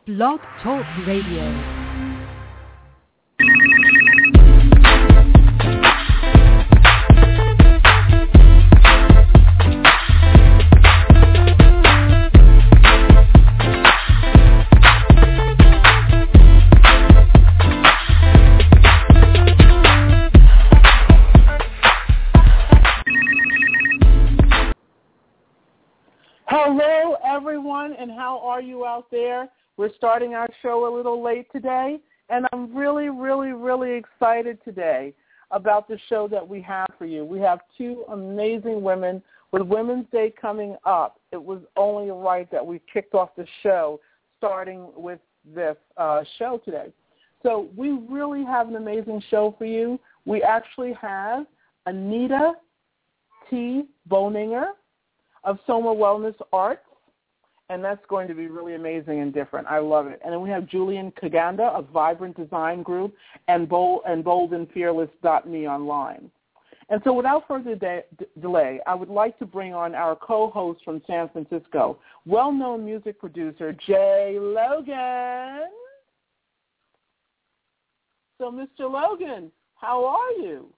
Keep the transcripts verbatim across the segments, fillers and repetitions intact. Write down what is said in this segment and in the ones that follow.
Blog Talk Radio. Hello, everyone, and how are you out there? We're starting our show a little late today, and I'm really, really, really excited today about the show that we have for you. We have two amazing women. With Women's Day coming up, it was only right that we kicked off the show starting with this uh, show today. So we really have an amazing show for you. We actually have Anita T. Boninger of Soma Wellness Arts, and that's going to be really amazing and different. I love it. And then we have Julian Kaganda of Vibrant Design Group and bold and bold and fearless dot me online. And so without further de- d- delay, I would like to bring on our co-host from San Francisco, well-known music producer, Jay Logan. So, Mister Logan, how are you?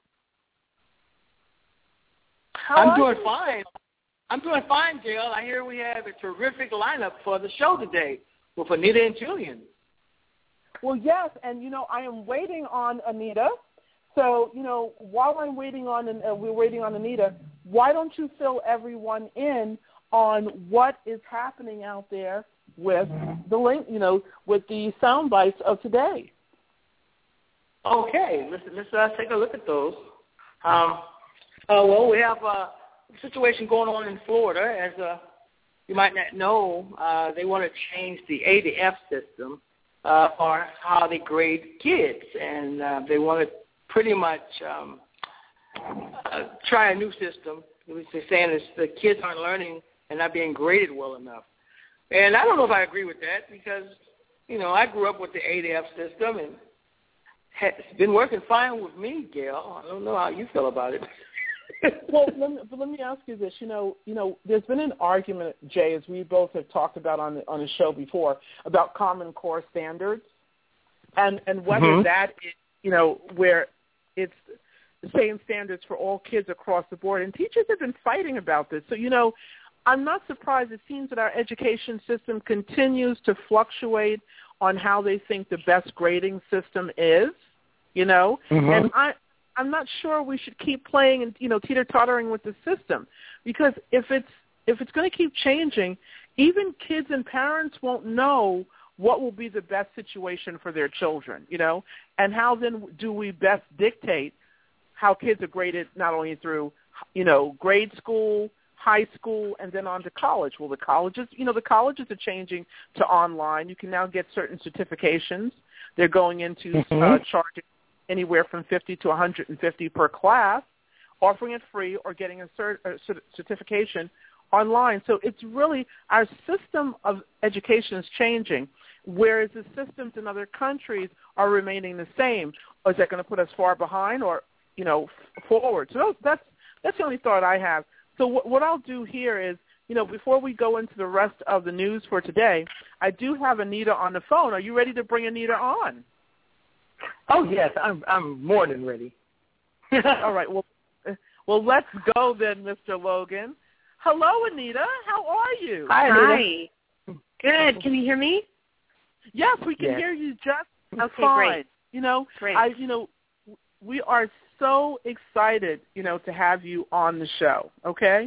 How I'm are doing you? fine. I'm doing fine, Gail. I hear we have a terrific lineup for the show today with Anita and Julian. Well, yes, and, you know, I am waiting on Anita. So, you know, while I'm waiting on, uh, we're waiting on Anita, why don't you fill everyone in on what is happening out there with the link, you know, with the sound bites of today? Okay, let's, let's uh, take a look at those. Um, uh, well, we have uh, situation going on in Florida. As uh, you might not know, uh, they want to change the A to F system uh, for how they grade kids, and uh, they want to pretty much um, uh, try a new system. They're saying is the kids aren't learning and not being graded well enough. And I don't know if I agree with that because, you know, I grew up with the A to F system, and it's been working fine with me, Gail. I don't know how you feel about it. Well, let me, but let me ask you this. You know, you know, there's been an argument, Jay, as we both have talked about on the, on the show before, about Common Core standards, and and whether mm-hmm. that is, you know, where it's the same standards for all kids across the board. And teachers have been fighting about this. So, you know, I'm not surprised. It seems that our education system continues to fluctuate on how they think the best grading system is, you know, mm-hmm. and I. I'm not sure we should keep playing and, you know, teeter-tottering with the system, because if it's if it's going to keep changing, even kids and parents won't know what will be the best situation for their children, you know, and how then do we best dictate how kids are graded not only through, you know, grade school, high school, and then on to college. Well, the colleges, you know, the colleges are changing to online. You can now get certain certifications. They're going into mm-hmm. uh, charging anywhere from fifty to one hundred fifty per class, offering it free or getting a, cert, a certification online. So it's really, our system of education is changing, whereas the systems in other countries are remaining the same. Is that going to put us far behind or, you know, forward? So that's that's the only thought I have. So what, what I'll do here is, you know, before we go into the rest of the news for today, I do have Anita on the phone. Are you ready to bring Anita on? Oh, yes, I'm I'm more than ready. All right, well, well, let's go then, Mister Logan. Hello, Anita. How are you? Hi, Anita. Hi. Good. Can you hear me? Yes, we can yes. hear you just okay, fine. Great. You know, great. I, you know, we are so excited, you know, to have you on the show. Okay.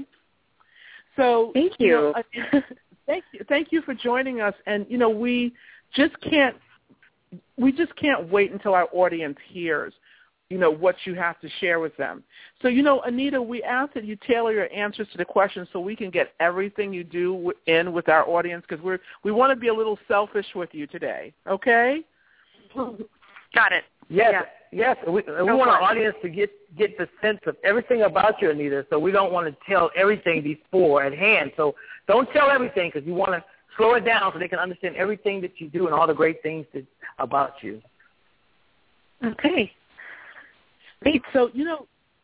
So thank you. you know, I, thank you. Thank you for joining us. And you know, we just can't. We just can't wait until our audience hears, you know, what you have to share with them. So, you know, Anita, we ask that you tailor your answers to the questions so we can get everything you do in with our audience, because we're we want to be a little selfish with you today. Okay? Got it. Yes, yeah. yes. We, we no want fun. our audience to get get the sense of everything about you, Anita. So we don't want to tell everything before at hand. So don't tell everything, because you want to slow it down so they can understand everything that you do and all the great things that, about you. Okay. Great. So, you know,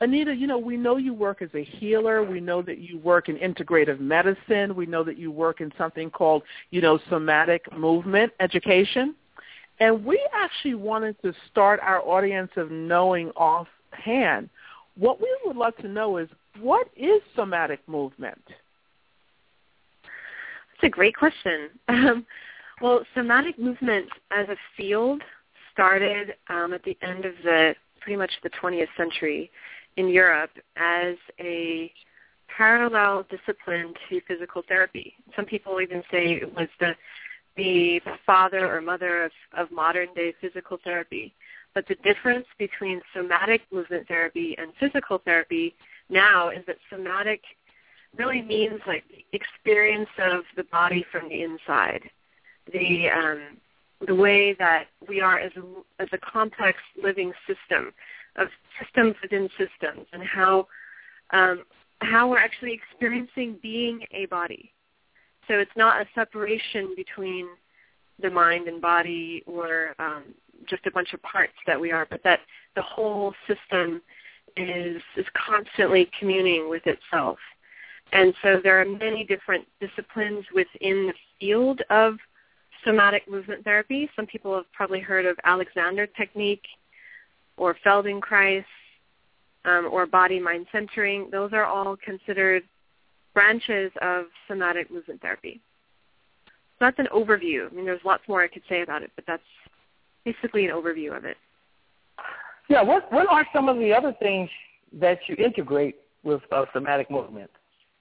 Anita, you know, we know you work as a healer. We know that you work in integrative medicine. We know that you work in something called, you know, somatic movement education. And we actually wanted to start our audience of knowing offhand. What we would love to know is, what is somatic movement? That's a great question. Um, well, somatic movement as a field started um, at the end of the pretty much the twentieth century in Europe as a parallel discipline to physical therapy. Some people even say it was the the father or mother of, of modern-day physical therapy. But the difference between somatic movement therapy and physical therapy now is that somatic really means like the experience of the body from the inside, the um, the way that we are as a, as a complex living system of systems within systems, and how um, how we're actually experiencing being a body. So it's not a separation between the mind and body, or um, just a bunch of parts that we are, but that the whole system is is constantly communing with itself. And so there are many different disciplines within the field of somatic movement therapy. Some people have probably heard of Alexander technique, or Feldenkrais, um, or body-mind centering. Those are all considered branches of somatic movement therapy. So that's an overview. I mean, there's lots more I could say about it, but that's basically an overview of it. Yeah, what what are some of the other things that you integrate with uh, somatic movement?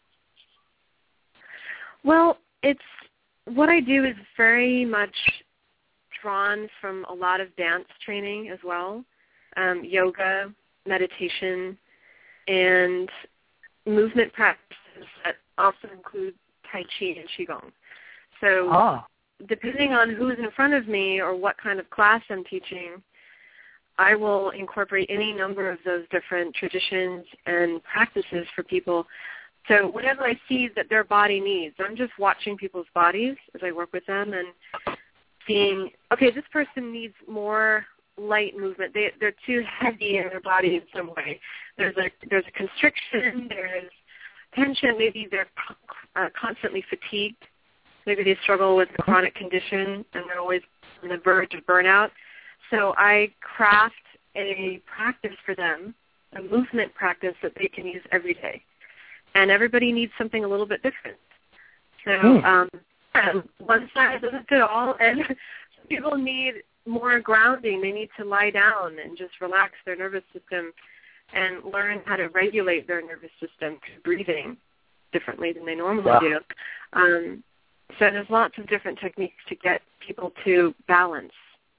Well, it's what I do is very much drawn from a lot of dance training as well, um, yoga, meditation, and movement practices that also include Tai Chi and Qigong. So ah. depending on who's in front of me or what kind of class I'm teaching, I will incorporate any number of those different traditions and practices for people. So whatever I see that their body needs, I'm just watching people's bodies as I work with them and seeing, okay, this person needs more light movement. They, they're too heavy in their body in some way. There's a there's a constriction, there's tension, maybe they're uh, constantly fatigued. Maybe they struggle with a chronic condition and they're always on the verge of burnout. So I craft a practice for them, a movement practice that they can use every day. And everybody needs something a little bit different. So um, yeah, one size doesn't fit all, and some people need more grounding. They need to lie down and just relax their nervous system and learn how to regulate their nervous system through breathing differently than they normally wow. do. Um, so there's lots of different techniques to get people to balance.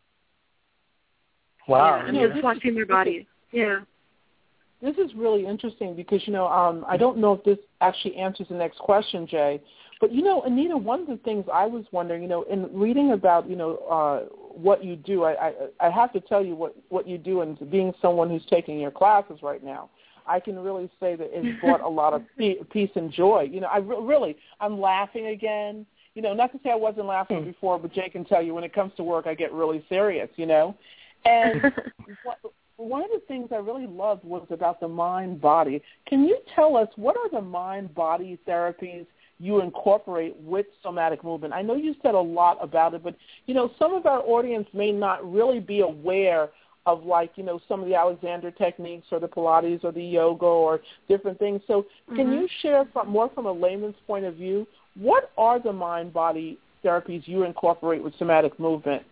Wow. Yeah, and yeah. just watching their bodies. Yeah. This is really interesting because, you know, um, I don't know if this actually answers the next question, Jay. But, you know, Anita, one of the things I was wondering, you know, in reading about, you know, uh, what you do, I, I, I have to tell you what, what you do, and being someone who's taking your classes right now, I can really say that it's brought a lot of peace and joy. You know, I re- really, I'm laughing again. You know, not to say I wasn't laughing before, but Jay can tell you when it comes to work, I get really serious, you know. And what, one of the things I really loved was about the mind-body. Can you tell us what are the mind-body therapies you incorporate with somatic movement? I know you said a lot about it, but, you know, some of our audience may not really be aware of, like, you know, some of the Alexander techniques or the Pilates or the yoga or different things. So can mm-hmm. you share from, more from a layman's point of view, what are the mind-body therapies you incorporate with somatic movement?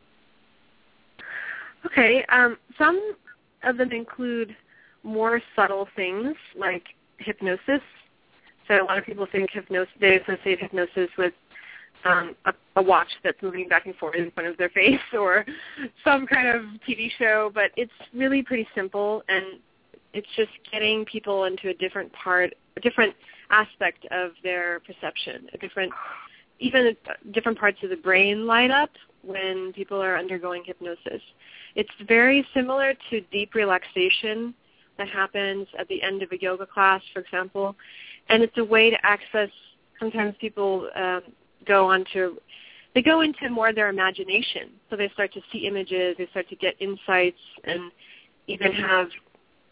Okay, um, some of them include more subtle things like hypnosis. So a lot of people think hypnosis, they associate hypnosis with um, a, a watch that's moving back and forth in front of their face or some kind of T V show, but it's really pretty simple, and it's just getting people into a different part, a different aspect of their perception, a different, even different parts of the brain light up when people are undergoing hypnosis. It's very similar to deep relaxation that happens at the end of a yoga class, for example, and it's a way to access, sometimes people um, go on to, they go into more their imagination, so they start to see images, they start to get insights, and even have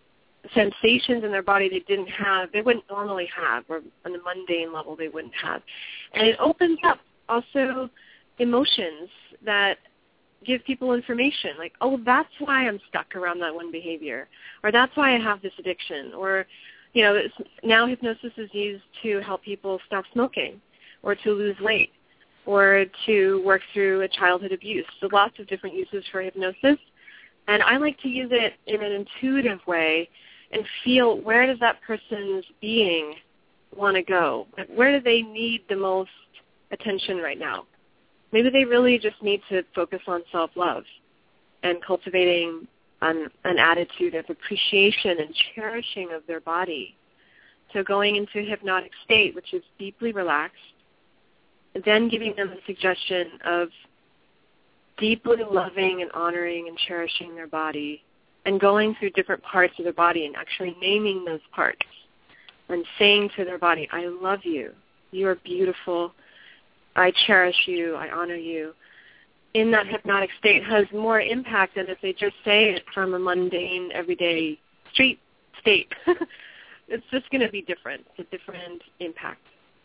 sensations in their body they didn't have, they wouldn't normally have, or on the mundane level they wouldn't have. And it opens up also emotions that give people information, like, oh, that's why I'm stuck around that one behavior, or that's why I have this addiction, or, you know, it's, now hypnosis is used to help people stop smoking, or to lose weight, or to work through a childhood abuse. So lots of different uses for hypnosis. And I like to use it in an intuitive way and feel, where does that person's being want to go? Like, where do they need the most attention right now? Maybe they really just need to focus on self-love and cultivating an, an attitude of appreciation and cherishing of their body. So going into a hypnotic state, which is deeply relaxed, then giving them a suggestion of deeply loving and honoring and cherishing their body, and going through different parts of their body and actually naming those parts and saying to their body, I love you. You are beautiful. I cherish you. I honor you. In that hypnotic state has more impact than if they just say it from a mundane, everyday street state. It's just going to be different. It's a different impact.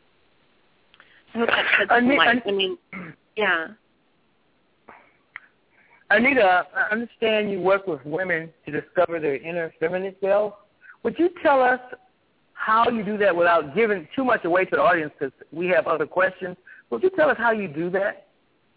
I hope that sheds some light. I mean, yeah. Anita, I understand you work with women to discover their inner feminine self. Would you tell us how you do that without giving too much away to the audience, because we have other questions? Would you tell us how you do that?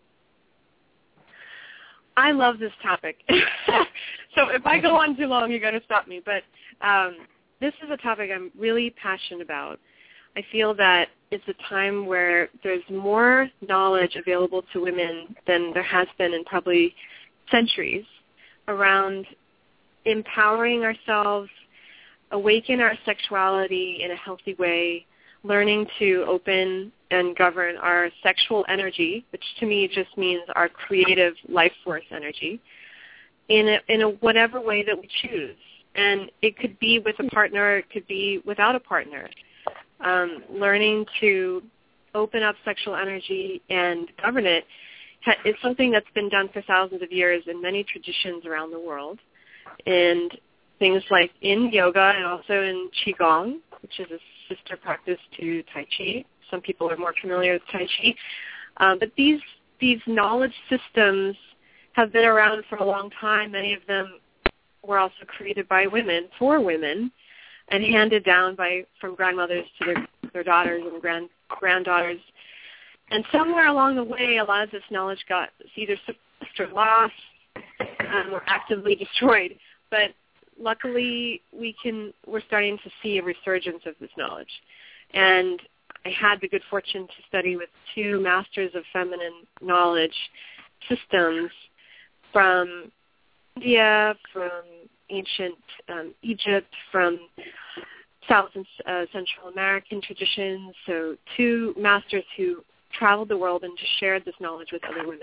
I love this topic. So if I go on too long, you got to stop me. But um, this is a topic I'm really passionate about. I feel that it's a time where there's more knowledge available to women than there has been in probably centuries around empowering ourselves, awaken our sexuality in a healthy way, learning to open and govern our sexual energy, which to me just means our creative life force energy, in a, in a whatever way that we choose. And it could be with a partner, it could be without a partner. Um, learning to open up sexual energy and govern it is something that's been done for thousands of years in many traditions around the world. And things like in yoga and also in Qigong, which is a sister practice to Tai Chi. Some people are more familiar with Tai Chi. Um, but these these knowledge systems have been around for a long time. Many of them were also created by women, for women, and handed down by from grandmothers to their, their daughters and grand granddaughters. And somewhere along the way, a lot of this knowledge got either suppressed or lost um, or actively destroyed. But luckily, we can we're starting to see a resurgence of this knowledge. And I had the good fortune to study with two masters of feminine knowledge systems from India, from ancient um, Egypt, from South and uh, Central American traditions. So two masters who traveled the world and just shared this knowledge with other women.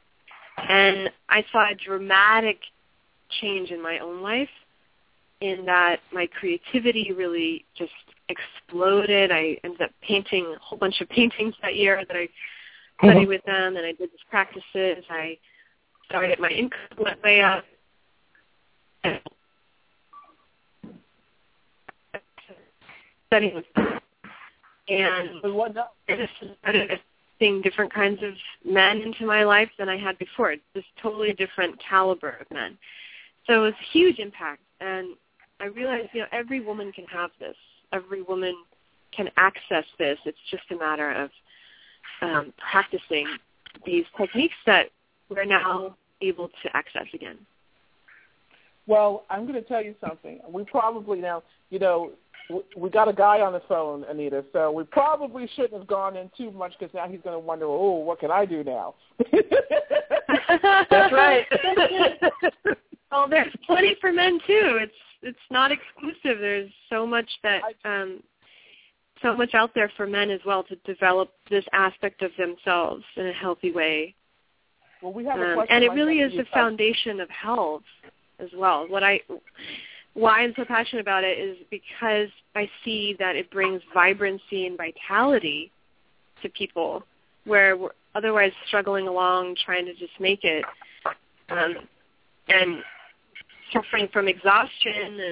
And I saw a dramatic change in my own life in that my creativity really just exploded. I ended up painting a whole bunch of paintings that year that I studied mm-hmm. with them, and I did these practices. I started my income went way up. Studying with them. And I just started seeing different kinds of men into my life than I had before. It's just totally different caliber of men. So it was a huge impact. And I realized, you know, every woman can have this. Every woman can access this. It's just a matter of um, practicing these techniques that we're now able to access again. Well, I'm going to tell you something. We probably now, you know, we got a guy on the phone, Anita, so we probably shouldn't have gone in too much because now he's going to wonder, oh, what can I do now? That's right. Well, there's plenty for men, too. It's it's not exclusive. There's so much that um, so much out there for men as well to develop this aspect of themselves in a healthy way. Well, we have a question um, and it like really is the foundation of health as well. What I Why I'm so passionate about it is because I see that it brings vibrancy and vitality to people where we're otherwise struggling along trying to just make it um, and suffering from exhaustion and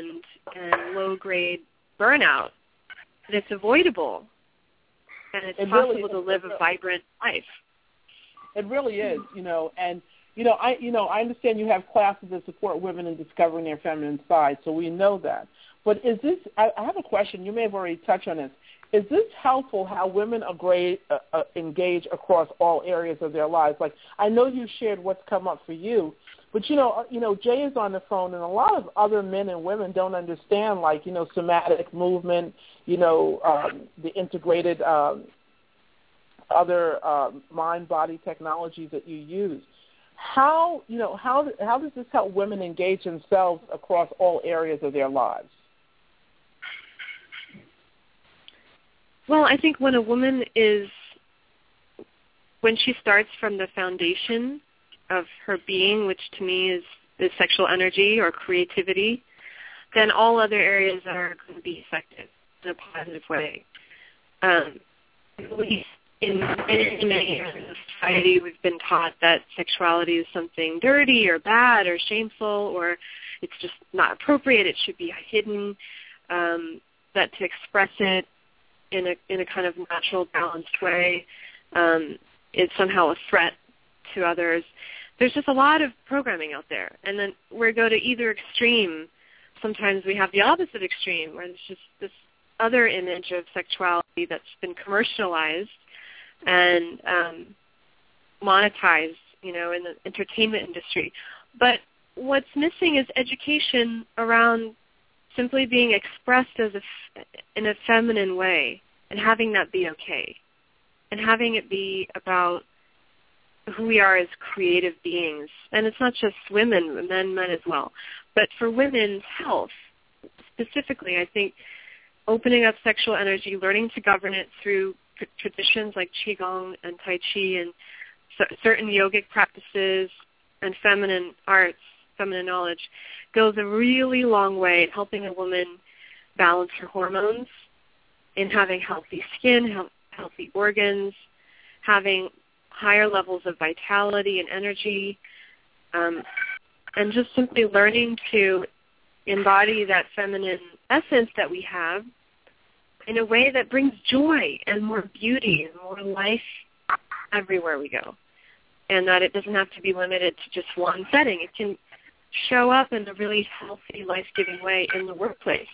and low-grade burnout. And it's avoidable. And it's it possible really, to live a vibrant life. It really is, you know, and you know, I you know, I understand you have classes that support women in discovering their feminine side, so we know that. But is this? I, I have a question. You may have already touched on this. Is this helpful? How women agree, uh, uh, engage across all areas of their lives? Like I know you shared what's come up for you, but you know, uh, you know, Jay is on the phone, and a lot of other men and women don't understand, like you know, somatic movement, you know, um, the integrated. Um, other uh, mind-body technologies that you use. How, you know, how, how does this help women engage themselves across all areas of their lives? Well, I think when a woman is, when she starts from the foundation of her being, which to me is, is sexual energy or creativity, then all other areas are going to be affected in a positive way. Um, at least in many, many areas of society, we've been taught that sexuality is something dirty or bad or shameful, or it's just not appropriate. It should be hidden. Um, that to express it in a in a kind of natural, balanced way um, is somehow a threat to others. There's just a lot of programming out there, and then we go to either extreme. Sometimes we have the opposite extreme, where there's just this other image of sexuality that's been commercialized and um, monetized, you know, in the entertainment industry. But what's missing is education around simply being expressed as a, in a feminine way, and having that be okay, and having it be about who we are as creative beings. And it's not just women, men, men as well. But for women's health, specifically, I think opening up sexual energy, learning to govern it through traditions like Qigong and Tai Chi and c- certain yogic practices and feminine arts, feminine knowledge, goes a really long way in helping a woman balance her hormones, in having healthy skin, health, healthy organs, having higher levels of vitality and energy, um, and just simply learning to embody that feminine essence that we have in a way that brings joy and more beauty and more life everywhere we go. And that it doesn't have to be limited to just one setting. It can show up in a really healthy, life-giving way in the workplace.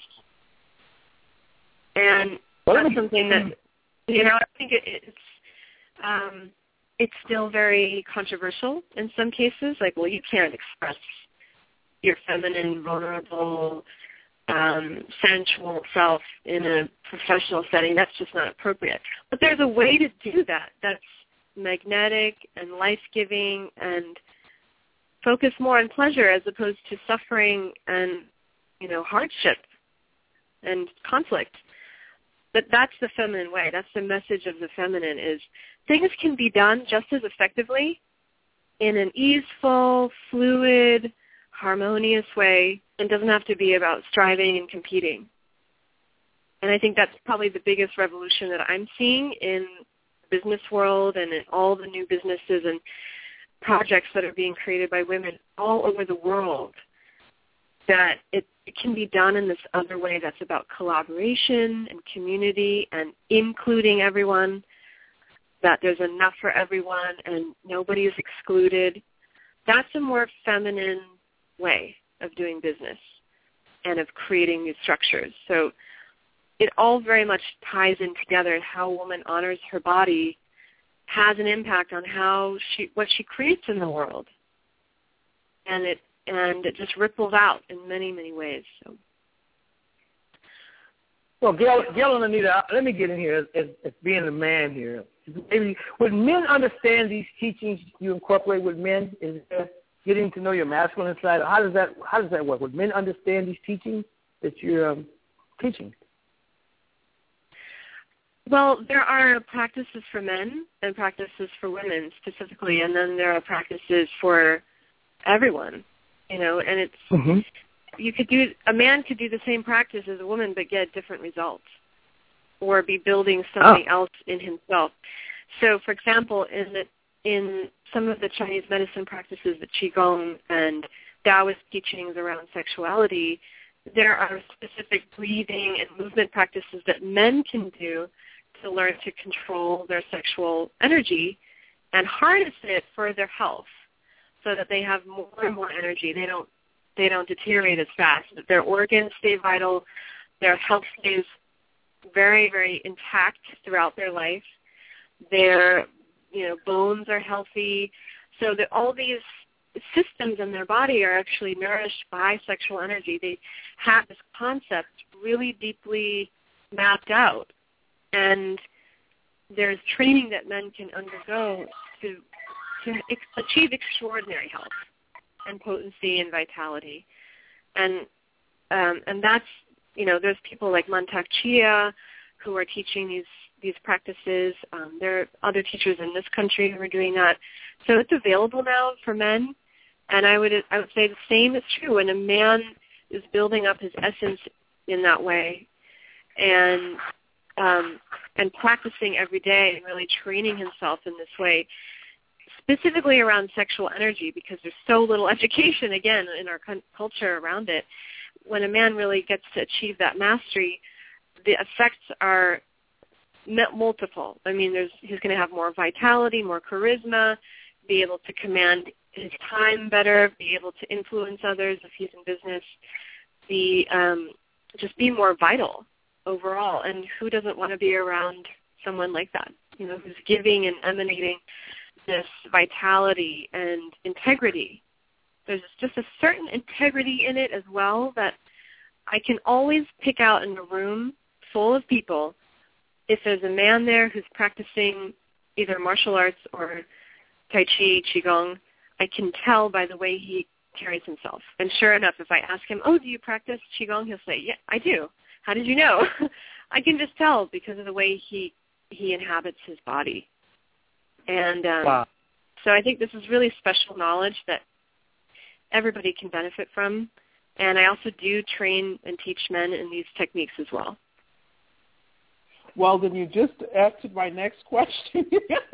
And that's something that, you know, I think it, it's um, it's still very controversial in some cases. Like, well, you can't express your feminine, vulnerable, um, sensual self in a professional setting. That's just not appropriate. But there's a way to do that that's magnetic and life-giving and focus more on pleasure as opposed to suffering and, you know, hardship and conflict. But that's the feminine way. That's the message of the feminine is things can be done just as effectively in an easeful, fluid, harmonious way, and doesn't have to be about striving and competing. And I think that's probably the biggest revolution that I'm seeing in the business world and in all the new businesses and projects that are being created by women all over the world, that it, it can be done in this other way that's about collaboration and community and including everyone, that there's enough for everyone and nobody is excluded. That's a more feminine way of doing business and of creating new structures. So it all very much ties in together. How a woman honors her body has an impact on how she, what she creates in the world. And it and it just ripples out in many, many ways. So. Well, Gail, Gail and Anita, let me get in here as, as, as being a man here. Maybe, would men understand these teachings you incorporate with men? Is it getting to know your masculine side? How does that How does that work? Would men understand these teachings that you're um, teaching? Well, there are practices for men and practices for women specifically, and then there are practices for everyone. You know, and it's mm-hmm. you could do a man could do the same practice as a woman, but get different results, or be building something oh. else in himself. So, for example, in the, in some of the Chinese medicine practices, the Qigong and Taoist teachings around sexuality, there are specific breathing and movement practices that men can do to learn to control their sexual energy and harness it for their health, so that they have more and more energy. They don't they don't deteriorate as fast. Their organs stay vital. Their health stays very, very intact throughout their life. Their you know bones are healthy. So that all these systems in their body are actually nourished by sexual energy. They have this concept really deeply mapped out. And there's training that men can undergo to to ex- achieve extraordinary health and potency and vitality. And um, and that's, you know, there's people like Mantak Chia who are teaching these, these practices. Um, there are other teachers in this country who are doing that. So it's available now for men. And I would I would say the same is true when a man is building up his essence in that way and um, and practicing every day and really training himself in this way, specifically around sexual energy, because there's so little education, again, in our cu- culture around it. When a man really gets to achieve that mastery, the effects are multiple. I mean, there's he's going to have more vitality, more charisma, be able to command his time better, be able to influence others if he's in business, be um, just be more vital overall. And who doesn't want to be around someone like that, you know, who's giving and emanating this vitality and integrity? There's just a certain integrity in it as well that I can always pick out in a room full of people. If there's a man there who's practicing either martial arts or Tai Chi, Qigong, I can tell by the way he carries himself. And sure enough, if I ask him, oh, do you practice Qigong? He'll say, yeah, I do. How did you know? I can just tell because of the way he, he inhabits his body. And um, wow. So I think this is really special knowledge that everybody can benefit from. And I also do train and teach men in these techniques as well. Well, then you just answered my next question.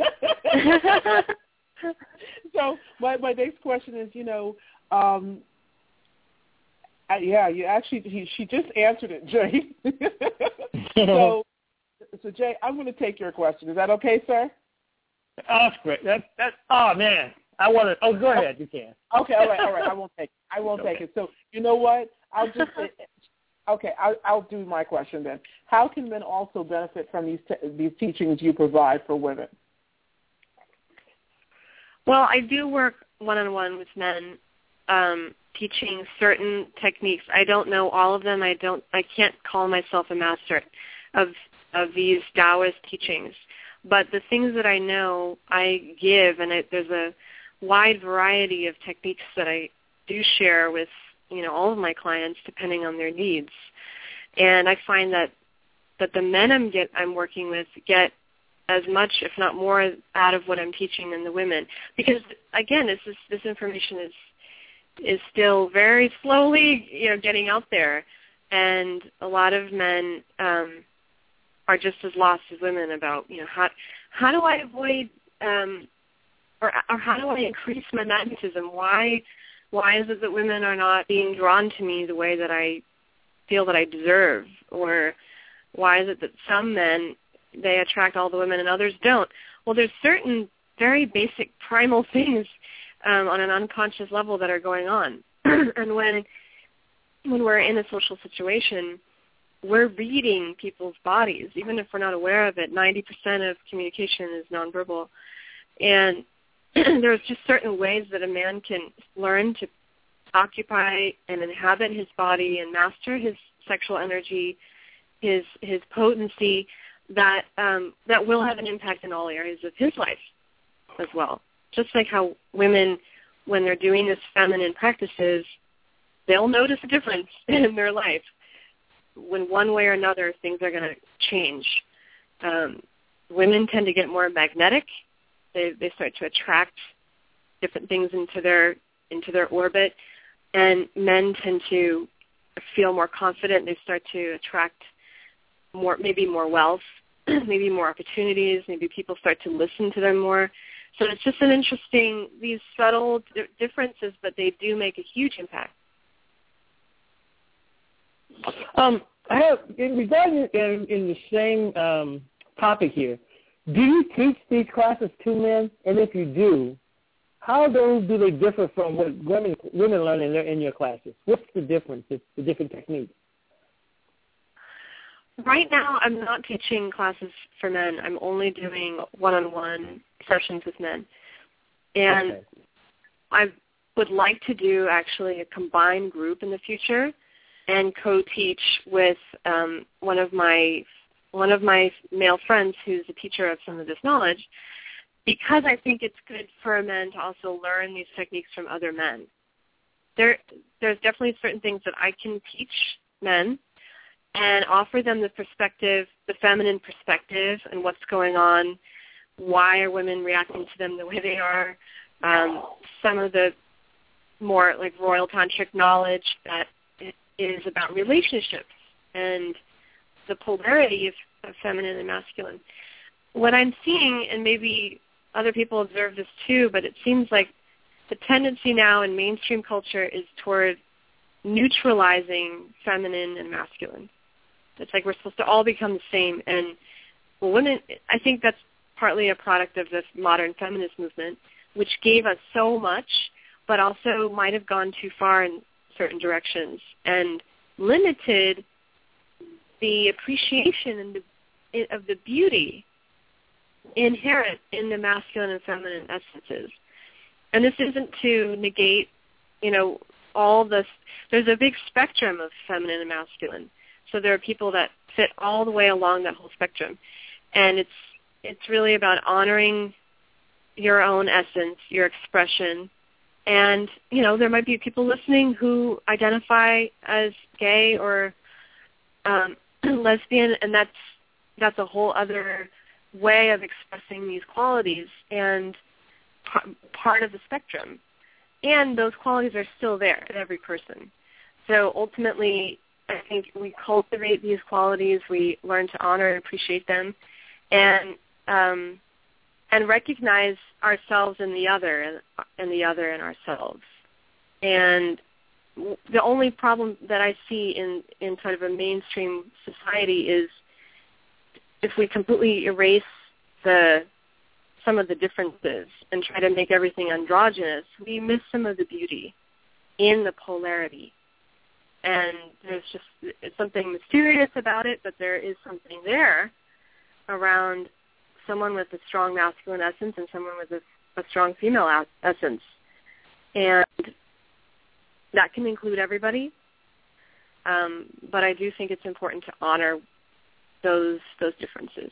So my, my next question is, you know, um, I, yeah, you actually, he, she just answered it, Jay. so, so Jay, I'm going to take your question. Is that okay, sir? Oh, that's great. That, that, oh, man. I want to, oh, go ahead. You can. Okay, all right, all right. I won't take it. I won't okay. take it. So, you know what? I'll just, okay, I'll, I'll do my question then. How can men also benefit from these te- these teachings you provide for women? Well, I do work one-on-one with men, um, teaching certain techniques. I don't know all of them. I don't. I can't call myself a master of of these Taoist teachings. But the things that I know, I give, and I, there's a wide variety of techniques that I do share with, you know, all of my clients, depending on their needs. And I find that that the men I'm get I'm working with get as much, if not more, out of what I'm teaching than the women. Because again, this is, this information is is still very slowly, you know, getting out there, and a lot of men um, are just as lost as women about, you know, how how do I avoid um, or or how do I increase my magnetism? Why why is it that women are not being drawn to me the way that I feel that I deserve? Or why is it that some men, they attract all the women and others don't? Well, there's certain very basic primal things um, on an unconscious level that are going on. And when when we're in a social situation, we're reading people's bodies, even if we're not aware of it. ninety percent of communication is nonverbal. And there's just certain ways that a man can learn to occupy and inhabit his body and master his sexual energy, his his potency, that um, that will have an impact in all areas of his life as well. Just like how women, when they're doing this feminine practices, they'll notice a difference in their life. When one way or another things are going to change. Um, women tend to get more magnetic. They they start to attract different things into their into their orbit, and men tend to feel more confident. They start to attract more, maybe more wealth, maybe more opportunities. Maybe people start to listen to them more. So it's just an interesting, these subtle d- differences, but they do make a huge impact. Um, I have, in regarding in, in the same um, topic here, do you teach these classes to men? And if you do, how do, do they differ from what women women learn in, their, in your classes? What's the difference, the, the different techniques? Right now, I'm not teaching classes for men. I'm only doing one-on-one sessions with men. And okay. I would like to do actually a combined group in the future and co-teach with um, one of my one of my male friends who's a teacher of some of this knowledge, because I think it's good for men to also learn these techniques from other men. There, there's definitely certain things that I can teach men and offer them the perspective, the feminine perspective, and what's going on, why are women reacting to them the way they are, um, some of the more like royal tantric knowledge that is about relationships and the polarity of, of feminine and masculine. What I'm seeing, and maybe other people observe this too, but it seems like the tendency now in mainstream culture is toward neutralizing feminine and masculine. It's like we're supposed to all become the same. And well, women, I think that's partly a product of this modern feminist movement, which gave us so much, but also might have gone too far in certain directions and limited the appreciation and the, of the beauty inherent in the masculine and feminine essences. And this isn't to negate, you know, all this. There's a big spectrum of feminine and masculine. So there are people that fit all the way along that whole spectrum. And it's it's really about honoring your own essence, your expression. And, you know, there might be people listening who identify as gay or um, lesbian, and that's that's a whole other way of expressing these qualities and p- part of the spectrum. And those qualities are still there in every person. So ultimately, I think we cultivate these qualities, we learn to honor and appreciate them, and um, and recognize ourselves in the other, and, and the other in ourselves. And the only problem that I see in, in sort of a mainstream society is if we completely erase the some of the differences and try to make everything androgynous, we miss some of the beauty in the polarity. And there's just it's something mysterious about it, but there is something there around someone with a strong masculine essence and someone with a, a strong female essence. And that can include everybody. Um, but I do think it's important to honor those those differences.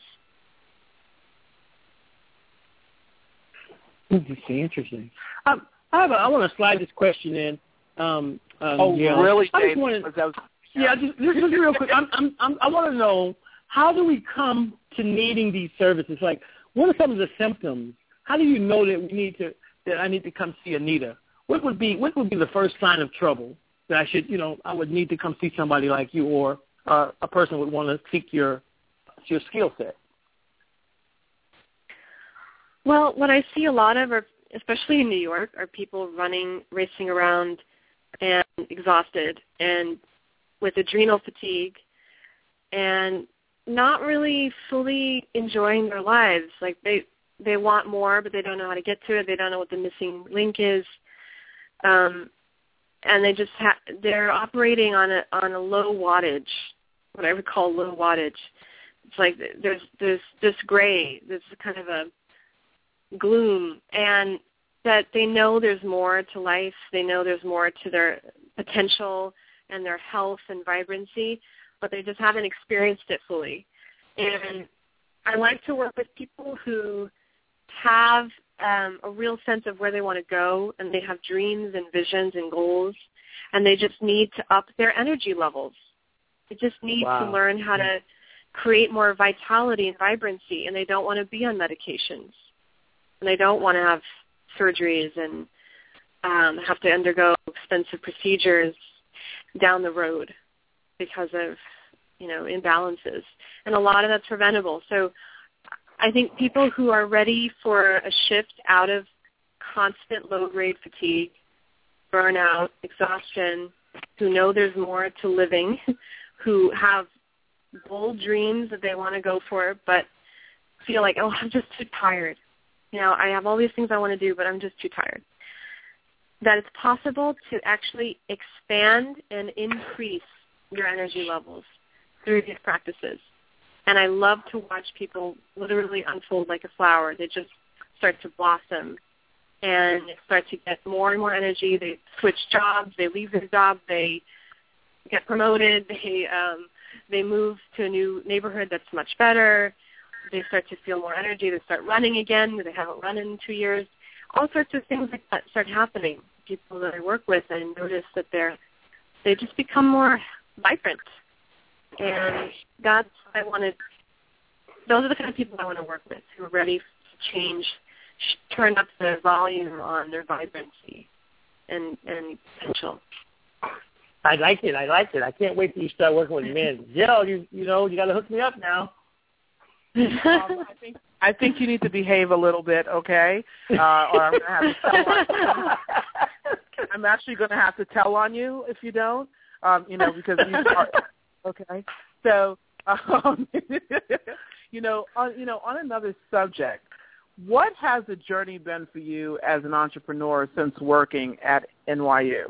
Interesting, interesting. Um, I, have a, I want to slide this question in. Um, um, oh, yeah. really, I Dave? just wanted, was, yeah, just, just, just real quick. I'm, I'm, I'm, I want to know, how do we come to needing these services? Like, what are some of the symptoms? How do you know that we need to that I need to come see Anita? What would be what would be the first sign of trouble that I should, you know, I would need to come see somebody like you, or uh, a person would want to seek your your skill set? Well, what I see a lot of, are, especially in New York, are people running, racing around, and exhausted, and with adrenal fatigue, and not really fully enjoying their lives. Like they they want more, but they don't know how to get to it. They don't know what the missing link is, um, and they just ha- they're operating on a on a low wattage, what I would call low wattage. It's like there's there's this gray, there's kind of a gloom, and that they know there's more to life. They know there's more to their potential and their health and vibrancy, but they just haven't experienced it fully. And I like to work with people who have um, a real sense of where they want to go, and they have dreams and visions and goals, and they just need to up their energy levels. They just need wow. to learn how to create more vitality and vibrancy, and they don't want to be on medications, and they don't want to have surgeries and um, have to undergo expensive procedures down the road because of, you know, imbalances. And a lot of that's preventable. So I think people who are ready for a shift out of constant low-grade fatigue, burnout, exhaustion, who know there's more to living, who have bold dreams that they want to go for, but feel like, oh, I'm just too tired. You know, I have all these things I want to do, but I'm just too tired. That it's possible to actually expand and increase your energy levels through these practices. And I love to watch people literally unfold like a flower. They just start to blossom and start to get more and more energy. They switch jobs. They leave their job. They get promoted. They um, they move to a new neighborhood that's much better. They start to feel more energy. They start running again. They haven't run in two years. All sorts of things like that start happening. People that I work with, I notice that they're they just become more vibrant. And that's what I wanted. Those are the kind of people I want to work with, who are ready to change, turn up the volume on their vibrancy and, and potential. I like it. I like it. I can't wait till you start working with men. Jill, you you know, you got to hook me up now. um, I think I think you need to behave a little bit, okay? Uh, or I'm gonna have to tell on you. I'm actually going to have to tell on you if you don't. Um, you know, because you are okay. So, um, you know, on you know, on another subject, what has the journey been for you as an entrepreneur since working at N Y U?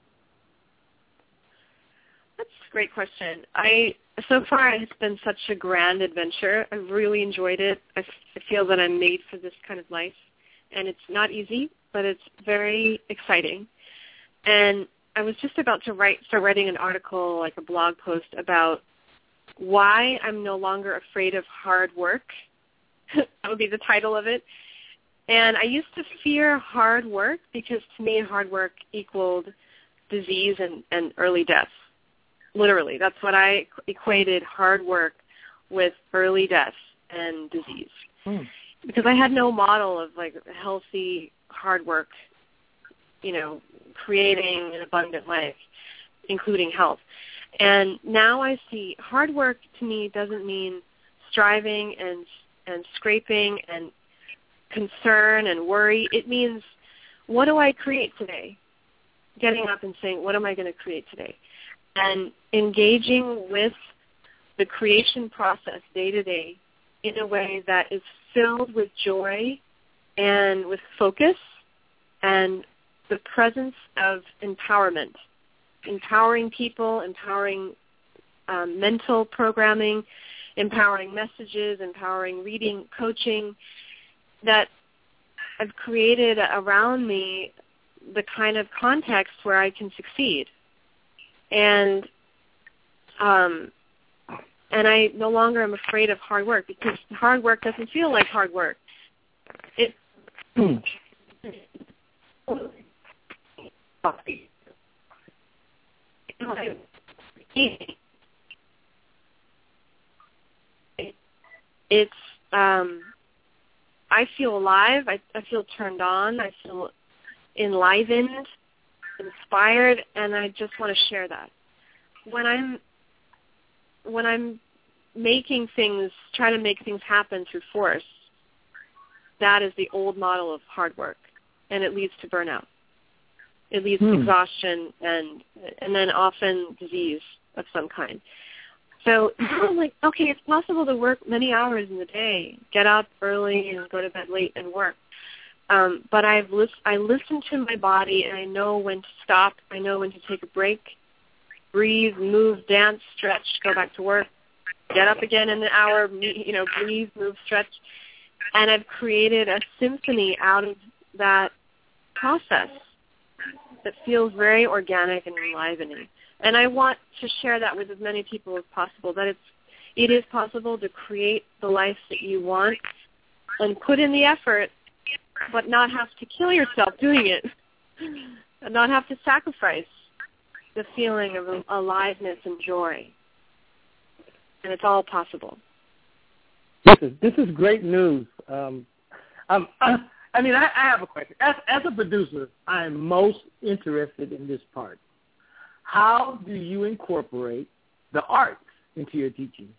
That's a great question. I so far it's been such a grand adventure. I've really enjoyed it. I, I feel that I'm made for this kind of life, and it's not easy, but it's very exciting. And I was just about to write, start writing an article, like a blog post, about why I'm no longer afraid of hard work. That would be the title of it. And I used to fear hard work because to me hard work equaled disease and, and early death. Literally, that's what I equated hard work with early death and disease. Hmm. Because I had no model of like healthy hard work, you know, creating an abundant life, including health. And now I see hard work to me doesn't mean striving and and scraping and concern and worry. It means, what do I create today? Getting up and saying, what am I going to create today? And engaging with the creation process day to day in a way that is filled with joy and with focus and the presence of empowerment, empowering people, empowering um, mental programming, empowering messages, empowering reading, coaching, that I've created around me the kind of context where I can succeed. And um, and I no longer am afraid of hard work because hard work doesn't feel like hard work. It it's um, I feel alive. I, I feel turned on. I feel enlivened, inspired, and I just want to share that. When I'm when I'm making things, trying to make things happen through force, that is the old model of hard work, and it leads to burnout. It leads hmm. to exhaustion and and then often disease of some kind. So I'm like, okay, it's possible to work many hours in the day, get up early and go to bed late and work. Um, but I've lis- I listen to my body, and I know when to stop. I know when to take a break, breathe, move, dance, stretch, go back to work, get up again in an hour, you know, breathe, move, stretch. And I've created a symphony out of that process that feels very organic and enlivening. And I want to share that with as many people as possible, that it's it is possible to create the life that you want and put in the effort, but not have to kill yourself doing it, and not have to sacrifice the feeling of aliveness and joy. And it's all possible. This is this is great news. Um, um, I, I mean, I, I have a question. As, as a producer, I am most interested in this part. How do you incorporate the arts into your teaching?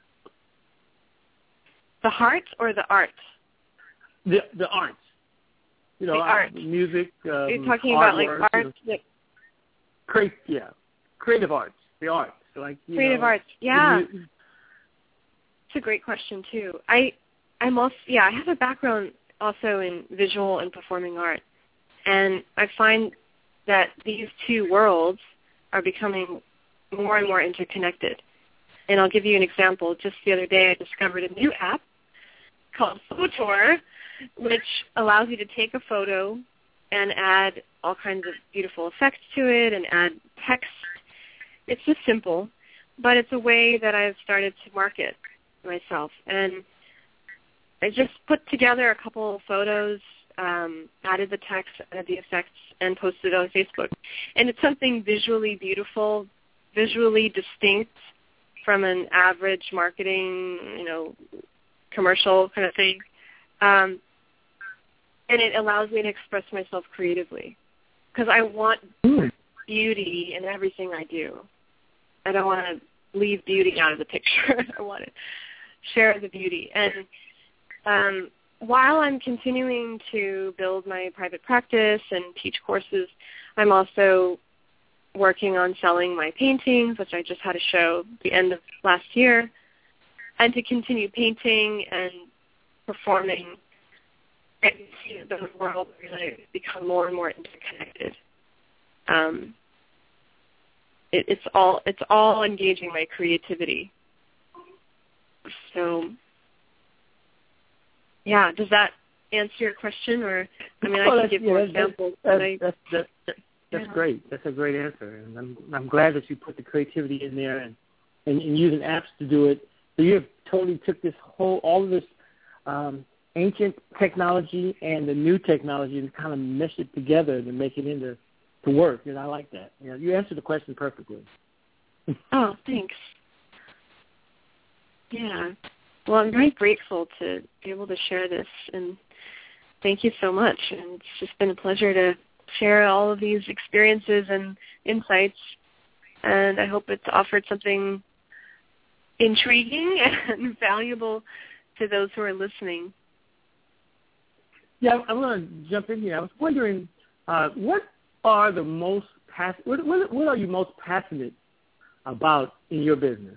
The heart or the art? The the arts. You know, the art. music. Um, You're talking about like art. You know, crazy, yeah. creative arts, the arts, like you creative know, arts. Yeah, you, it's a great question too. I, I'm also yeah, I have a background also in visual and performing art, and I find that these two worlds are becoming more and more interconnected. And I'll give you an example. Just the other day, I discovered a new app called Photor, which allows you to take a photo and add all kinds of beautiful effects to it and add text. It's just simple, but it's a way that I've started to market myself. And I just put together a couple of photos, um, added the text, added the effects, and posted it on Facebook. And it's something visually beautiful, visually distinct from an average marketing, you know, commercial kind of thing. Um, and it allows me to express myself creatively because I want beauty in everything I do. I don't want to leave beauty out of the picture. I want to share the beauty. And um, while I'm continuing to build my private practice and teach courses, I'm also working on selling my paintings, which I just had a show at the end of last year, and to continue painting and performing and see the world really become more and more interconnected. Um, it, it's all it's all engaging my creativity. So, yeah, does that answer your question? Or I mean, oh, I can give yeah, more that's, examples. That's, I, that's, that's, that's, that's yeah. great. That's a great answer, and I'm I'm glad that you put the creativity in there and, and, and using apps to do it. So you have totally took this whole all of this um, ancient technology and the new technology and kind of meshed it together to make it into to work. And I like that. You know, you answered the question perfectly. Oh, thanks. Yeah. Well, I'm very grateful to be able to share this, and thank you so much. And it's just been a pleasure to share all of these experiences and insights, and I hope it's offered something intriguing and valuable to those who are listening. Yeah, I'm going to jump in here. I was wondering, uh, what are the most pass- what, what, what are you most passionate about in your business?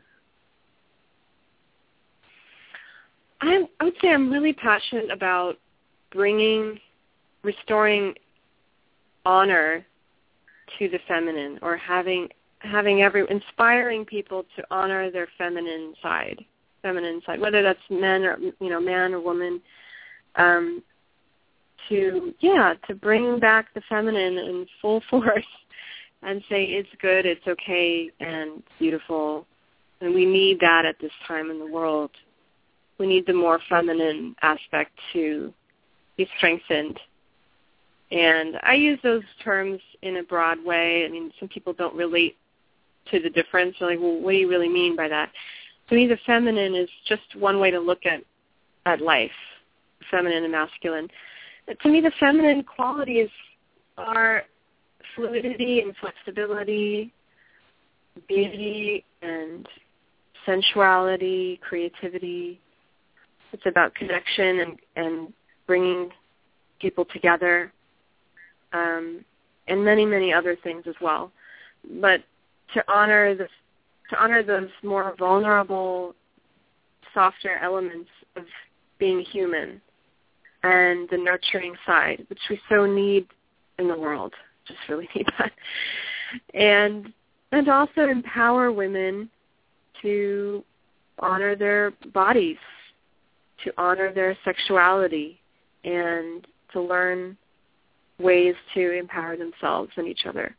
I'm, I would say I'm really passionate about bringing, restoring honor to the feminine, or having having every inspiring people to honor their feminine side, feminine side, whether that's men or you know man or woman. Um, to yeah, to bring back the feminine in full force and say it's good, it's okay, and it's beautiful, and we need that at this time in the world. We need the more feminine aspect to be strengthened. And I use those terms in a broad way. I mean, some people don't relate to the difference. They're like, well, what do you really mean by that? To me, the feminine is just one way to look at, at life, feminine and masculine. To me, the feminine qualities are fluidity and flexibility, beauty and sensuality, creativity. It's about connection and, and bringing people together, um, and many, many other things as well. But to honor the, to honor those more vulnerable, softer elements of being human and the nurturing side, which we so need in the world, just really need that, and and also empower women to honor their bodies, to honor their sexuality, and to learn ways to empower themselves and each other.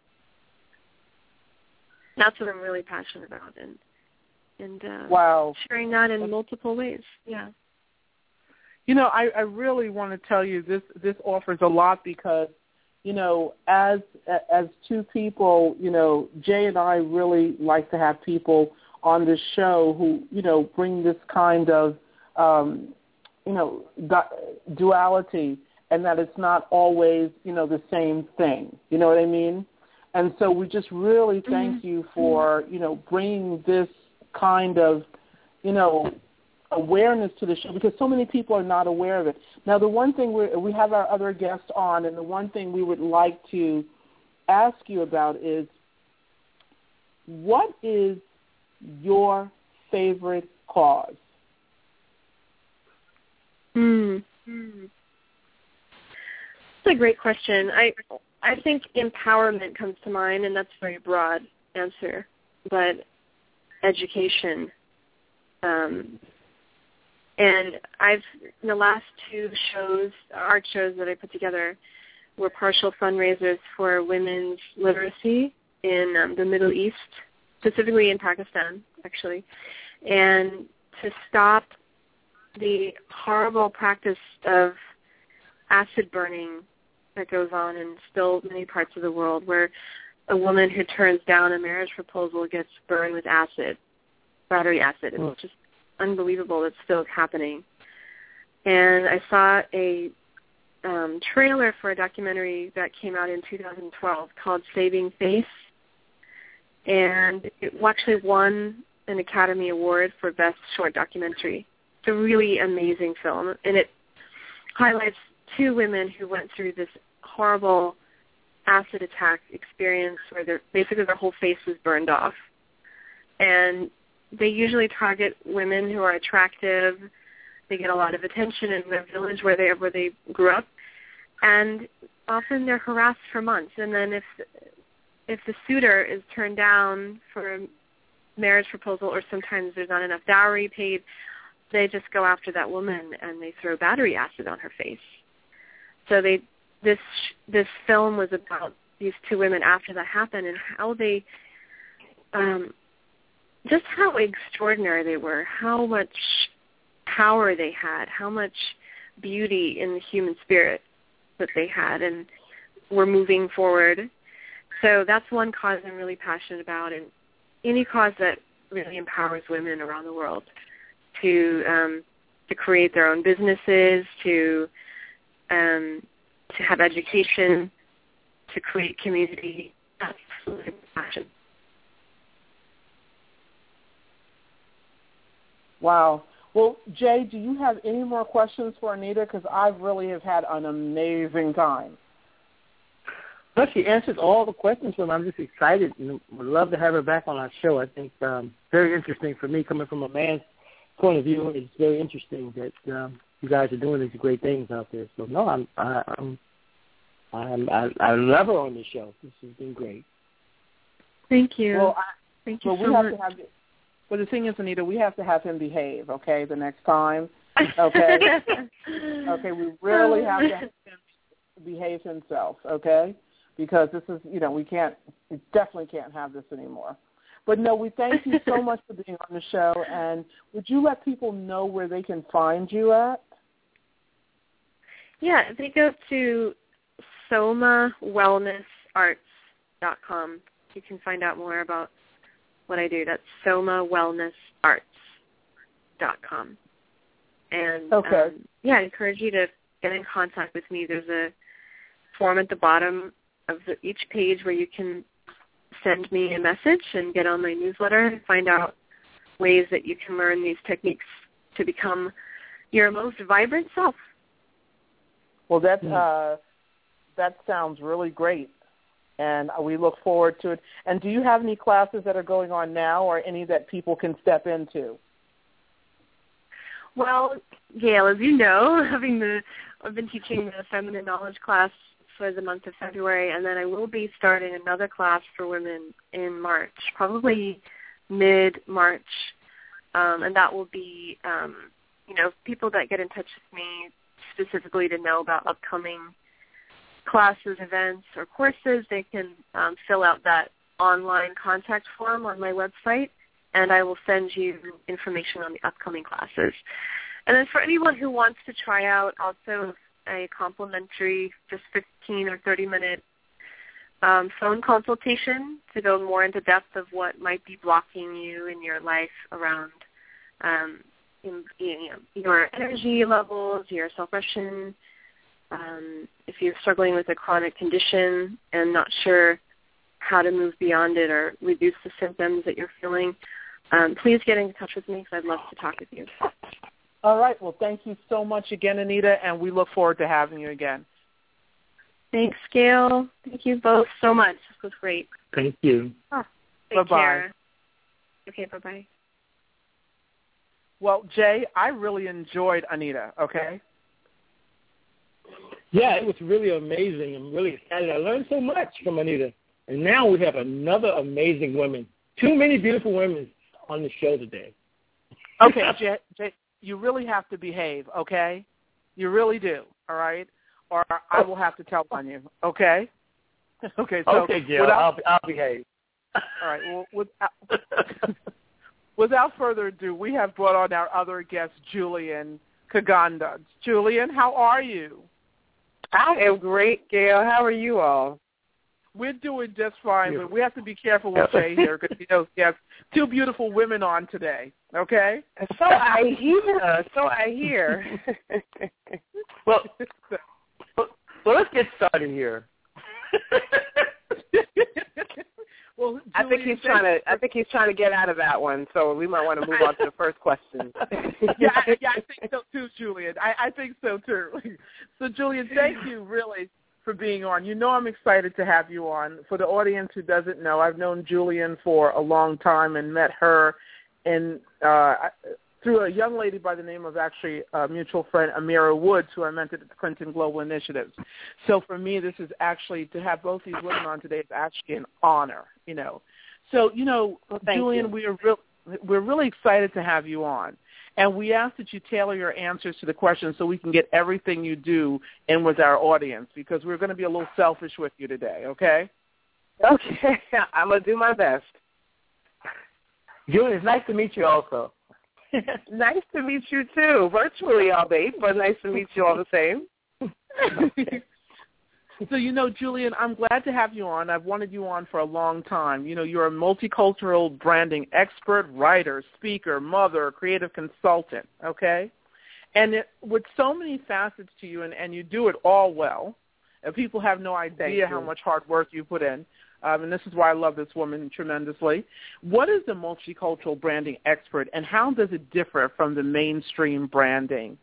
That's what I'm really passionate about, and and uh, wow. sharing that in multiple ways. Yeah. You know, I, I really want to tell you this. This offers a lot because, you know, as as two people, you know, Jay and I really like to have people on this show who, you know, bring this kind of, um, you know, duality, and that it's not always, you know, the same thing. You know what I mean? And so we just really thank mm-hmm. you for, you know, bringing this kind of, you know, awareness to the show, because so many people are not aware of it. Now, the one thing we we have our other guests on, and the one thing we would like to ask you about is, what is your favorite cause? Hmm. Hmm. That's a great question. I I think empowerment comes to mind, and that's a very broad answer. But education, um, and I've in the last two shows, art shows that I put together, were partial fundraisers for women's literacy in um, the Middle East, specifically in Pakistan, actually, and to stop the horrible practice of acid burning that goes on in still many parts of the world, where a woman who turns down a marriage proposal gets burned with acid, battery acid. It's just unbelievable that's still happening. And I saw a um, trailer for a documentary that came out in two thousand twelve called Saving Face, and it actually won an Academy Award for Best Short Documentary. It's a really amazing film, and it highlights two women who went through this horrible acid attack experience where their, basically their whole face was burned off. And they usually target women who are attractive. They get a lot of attention in their village where they where they grew up, and often they're harassed for months. And then if if the suitor is turned down for a marriage proposal, or sometimes there's not enough dowry paid, they just go after that woman and they throw battery acid on her face. So they this this film was about these two women after that happened, and how they um, just how extraordinary they were, how much power they had, how much beauty in the human spirit that they had, and were moving forward. So that's one cause I'm really passionate about, and any cause that really empowers women around the world to um, to create their own businesses, to um, to have education, to create community. That's my passion. Wow. Well, Jay, do you have any more questions for Anita? Because I really have had an amazing time. Well, she answered all the questions for me. I'm just excited and would love to have her back on our show. I think um, very interesting for me, coming from a man's point of view. It's very interesting that um, you guys are doing these great things out there. So no, I'm I, I'm, I'm I, I love her on the show. This has been great. Thank you. Well, I, Thank you well, so we have much. to have. Well, the thing is, Anita, we have to have him behave. Okay, the next time. Okay. Okay, we really have to have him behave himself. Okay, because this is, you know, we can't, we definitely can't have this anymore. But no, we thank you so much for being on the show. And would you let people know where they can find you at? Yeah, they go to soma wellness arts dot com. You can find out more about what I do. That's soma wellness arts dot com. And okay. um, yeah, I encourage you to get in contact with me. There's a form at the bottom of the, each page where you can send me a message and get on my newsletter and find out ways that you can learn these techniques to become your most vibrant self. Well, that uh, that sounds really great, and we look forward to it. And do you have any classes that are going on now, or any that people can step into? Well, Gail, as you know, having the I've been teaching the feminine knowledge class for the month of February, and then I will be starting another class for women in March, probably mid-March, um, and that will be, um, you know, people that get in touch with me specifically to know about upcoming classes, events, or courses, they can um, fill out that online contact form on my website, and I will send you information on the upcoming classes. And then for anyone who wants to try out also a complimentary, just fifteen or thirty minute um, phone consultation to go more into depth of what might be blocking you in your life around um, in, you know, your energy levels, your self-expression. Um, if you're struggling with a chronic condition and not sure how to move beyond it or reduce the symptoms that you're feeling, um, please get in touch with me because I'd love to talk with you. All right. Well, thank you so much again, Anita, and we look forward to having you again. Thanks, Gail. Thank you both so much. This was great. Thank you. Oh. Take Bye-bye. care. Okay, bye-bye. Well, Jay, I really enjoyed Anita, okay? Yeah, it was really amazing. I'm really excited. I learned so much from Anita. And now we have another amazing woman. Too many beautiful women on the show today. Okay, Jay, Jay, you really have to behave, okay? You really do, all right? Or I will have to tell on you, okay? Okay, so okay, Jill, without, I'll, I'll behave. All right, well, without, without further ado, we have brought on our other guest, Julian Kaganda. Julian, how are you? I am great, Gail. How are you all? We're doing just fine, but we have to be careful with Jay here because you know he has two beautiful women on today. Okay. So I hear. So I hear. well, well, let's get started here. well, Julian, I think he's trying to. I think he's trying to get out of that one. So we might want to move on to the first question. yeah, I, yeah, I think so too, Julian. I, I think so too. So, Julian, thank you really for being on. You know I'm excited to have you on. For the audience who doesn't know, I've known Julian for a long time and met her in uh, through a young lady by the name of actually a mutual friend, Amira Woods, who I mentored at the Clinton Global Initiatives. So for me, this is actually, to have both these women on today is actually an honor, you know. So, you know, well, Julian, you. we are real, we're really excited to have you on. And we ask that you tailor your answers to the questions so we can get everything you do in with our audience, because we're going to be a little selfish with you today, okay? Okay. I'm going to do my best. Julian, it's nice to meet you also. Nice to meet you, too. Virtually, albeit, but nice to meet you all the same. So, you know, Julian, I'm glad to have you on. I've wanted you on for a long time. You know, you're a multicultural branding expert, writer, speaker, mother, creative consultant, okay? And it, with so many facets to you, and, and you do it all well, and people have no idea how much hard work you put in, um, and this is why I love this woman tremendously. What is the multicultural branding expert, and how does it differ from the mainstream branding?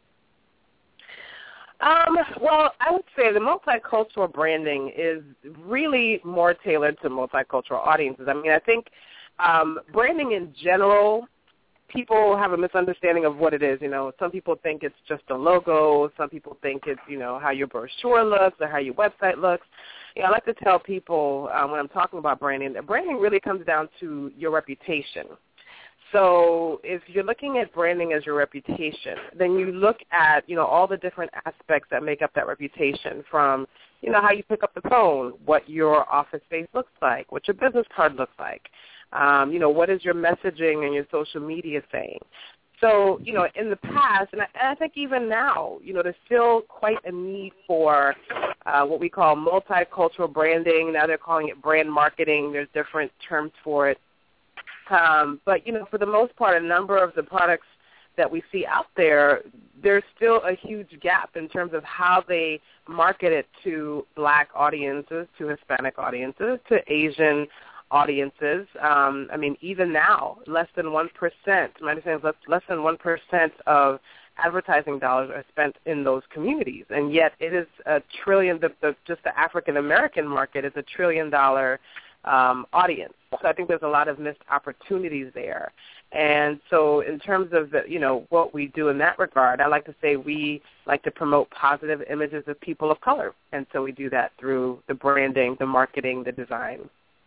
Um, well, I would say the multicultural branding is really more tailored to multicultural audiences. I mean, I think um, branding in general, people have a misunderstanding of what it is. You know, some people think it's just a logo. Some people think it's, you know, how your brochure looks or how your website looks. You know, I like to tell people um, when I'm talking about branding that branding really comes down to your reputation. So if you're looking at branding as your reputation, then you look at, you know, all the different aspects that make up that reputation, from, you know, how you pick up the phone, what your office space looks like, what your business card looks like, um, you know, what is your messaging and your social media saying. So, you know, in the past, and I, and I think even now, you know, there's still quite a need for uh, what we call multicultural branding. Now they're calling it brand marketing. There's different terms for it. Um, but, you know, for the most part, a number of the products that we see out there, there's still a huge gap in terms of how they market it to black audiences, to Hispanic audiences, to Asian audiences. Um, I mean, even now, less than one percent, my understanding is less, less than one percent of advertising dollars are spent in those communities. And yet it is a trillion, the, the, just the African-American market is a trillion-dollar Um, audience. So I think there's a lot of missed opportunities there. And so in terms of, the, you know, what we do in that regard, I like to say we like to promote positive images of people of color. And so we do that through the branding, the marketing, the design.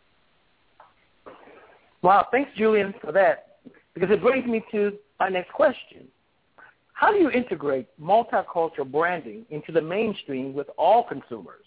Wow, thanks, Julian, for that, because it brings me to my next question. How do you integrate multicultural branding into the mainstream with all consumers?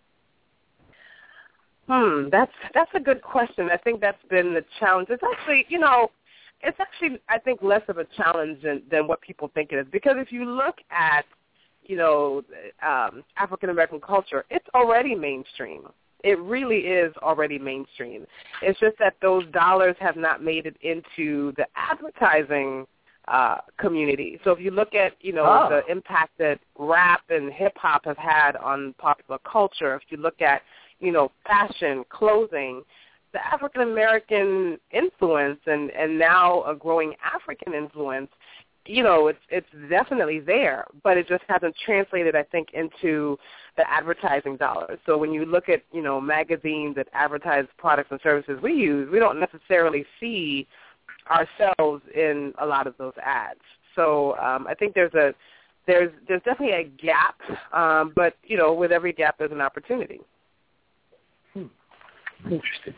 Hmm, that's that's a good question. I think that's been the challenge. It's actually, you know, it's actually, I think, less of a challenge than, than what people think it is. Because if you look at, you know, um, African-American culture, it's already mainstream. It really is already mainstream. It's just that those dollars have not made it into the advertising uh, community. So if you look at, you know, oh. the impact that rap and hip-hop have had on popular culture, if you look at, you know, fashion, clothing, the African-American influence and, and now a growing African influence you know, it's it's definitely there, but it just hasn't translated, I think, into the advertising dollars. So when you look at, you know, magazines that advertise products and services we use, we don't necessarily see ourselves in a lot of those ads. So um, I think there's a there's there's definitely a gap, um, but you know, with every gap there's an opportunity. Hmm. Interesting.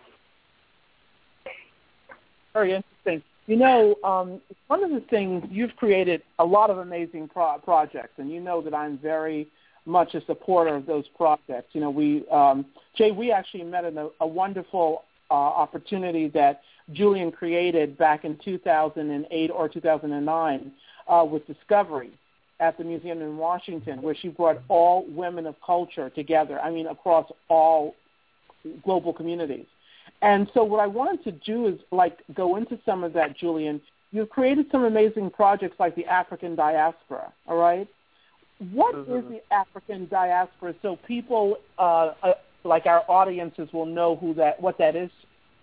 Very interesting. You know, um, one of the things, you've created a lot of amazing pro- projects, and you know that I'm very much a supporter of those projects. You know, we, um, Jay, we actually met in a, a wonderful uh, opportunity that Julian created back in two thousand eight or two thousand nine uh, with Discovery at the museum in Washington, where she brought all women of culture together, I mean, across all global communities. And so what I wanted to do is, like, go into some of that, Julian. You've created some amazing projects like the African diaspora, all right? What mm-hmm. is the African diaspora, so people, uh, uh, like our audiences, will know who that, what that is?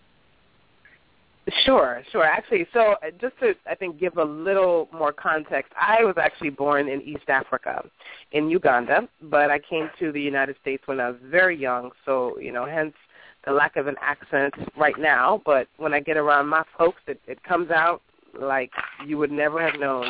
Sure, sure. Actually, so just to, I think, give a little more context, I was actually born in East Africa, in Uganda, but I came to the United States when I was very young, so, you know, hence the lack of an accent right now, but when I get around my folks, it, it comes out like you would never have known.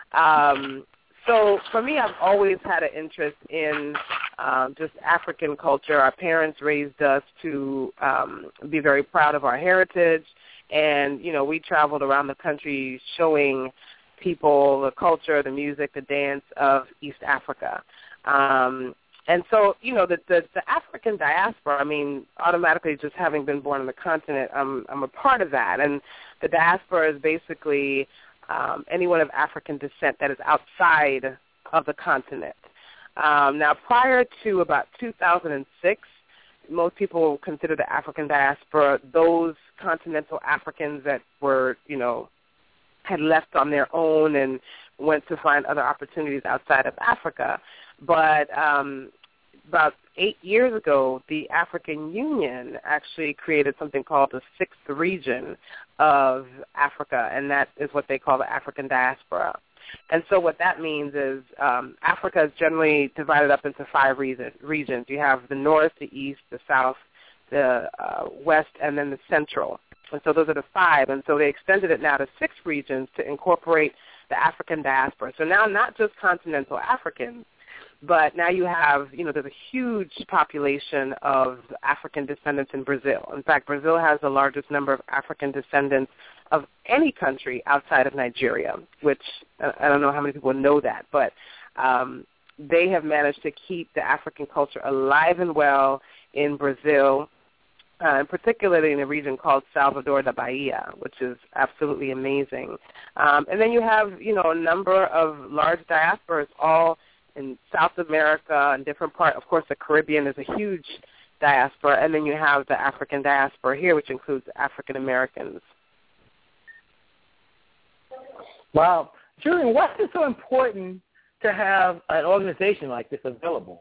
Um, so for me, I've always had an interest in um, just African culture. Our parents raised us to um, be very proud of our heritage, and, you know, we traveled around the country showing people the culture, the music, the dance of East Africa. Um, And so, you know, the, the the African diaspora, I mean, automatically just having been born on the continent, I'm I'm a part of that. And the diaspora is basically um, anyone of African descent that is outside of the continent. Um, now, prior to about two thousand six, most people consider the African diaspora those continental Africans that were, you know, had left on their own and went to find other opportunities outside of Africa. But um, about eight years ago, the African Union actually created something called the sixth region of Africa, and that is what they call the African diaspora. And so what that means is um, Africa is generally divided up into five region, regions. You have the north, the east, the south, the uh, west, and then the central. And so those are the five. And so they extended it now to six regions to incorporate the African diaspora. So now not just continental Africans, but now you have, you know, there's a huge population of African descendants in Brazil. In fact, Brazil has the largest number of African descendants of any country outside of Nigeria, which I don't know how many people know that, but um, they have managed to keep the African culture alive and well in Brazil, uh, and particularly in a region called Salvador da Bahia, which is absolutely amazing. Um, and then you have, you know, a number of large diasporas all in South America and different parts. Of course, the Caribbean is a huge diaspora, and then you have the African diaspora here, which includes African Americans. Wow. Julian, why is it so important to have an organization like this available?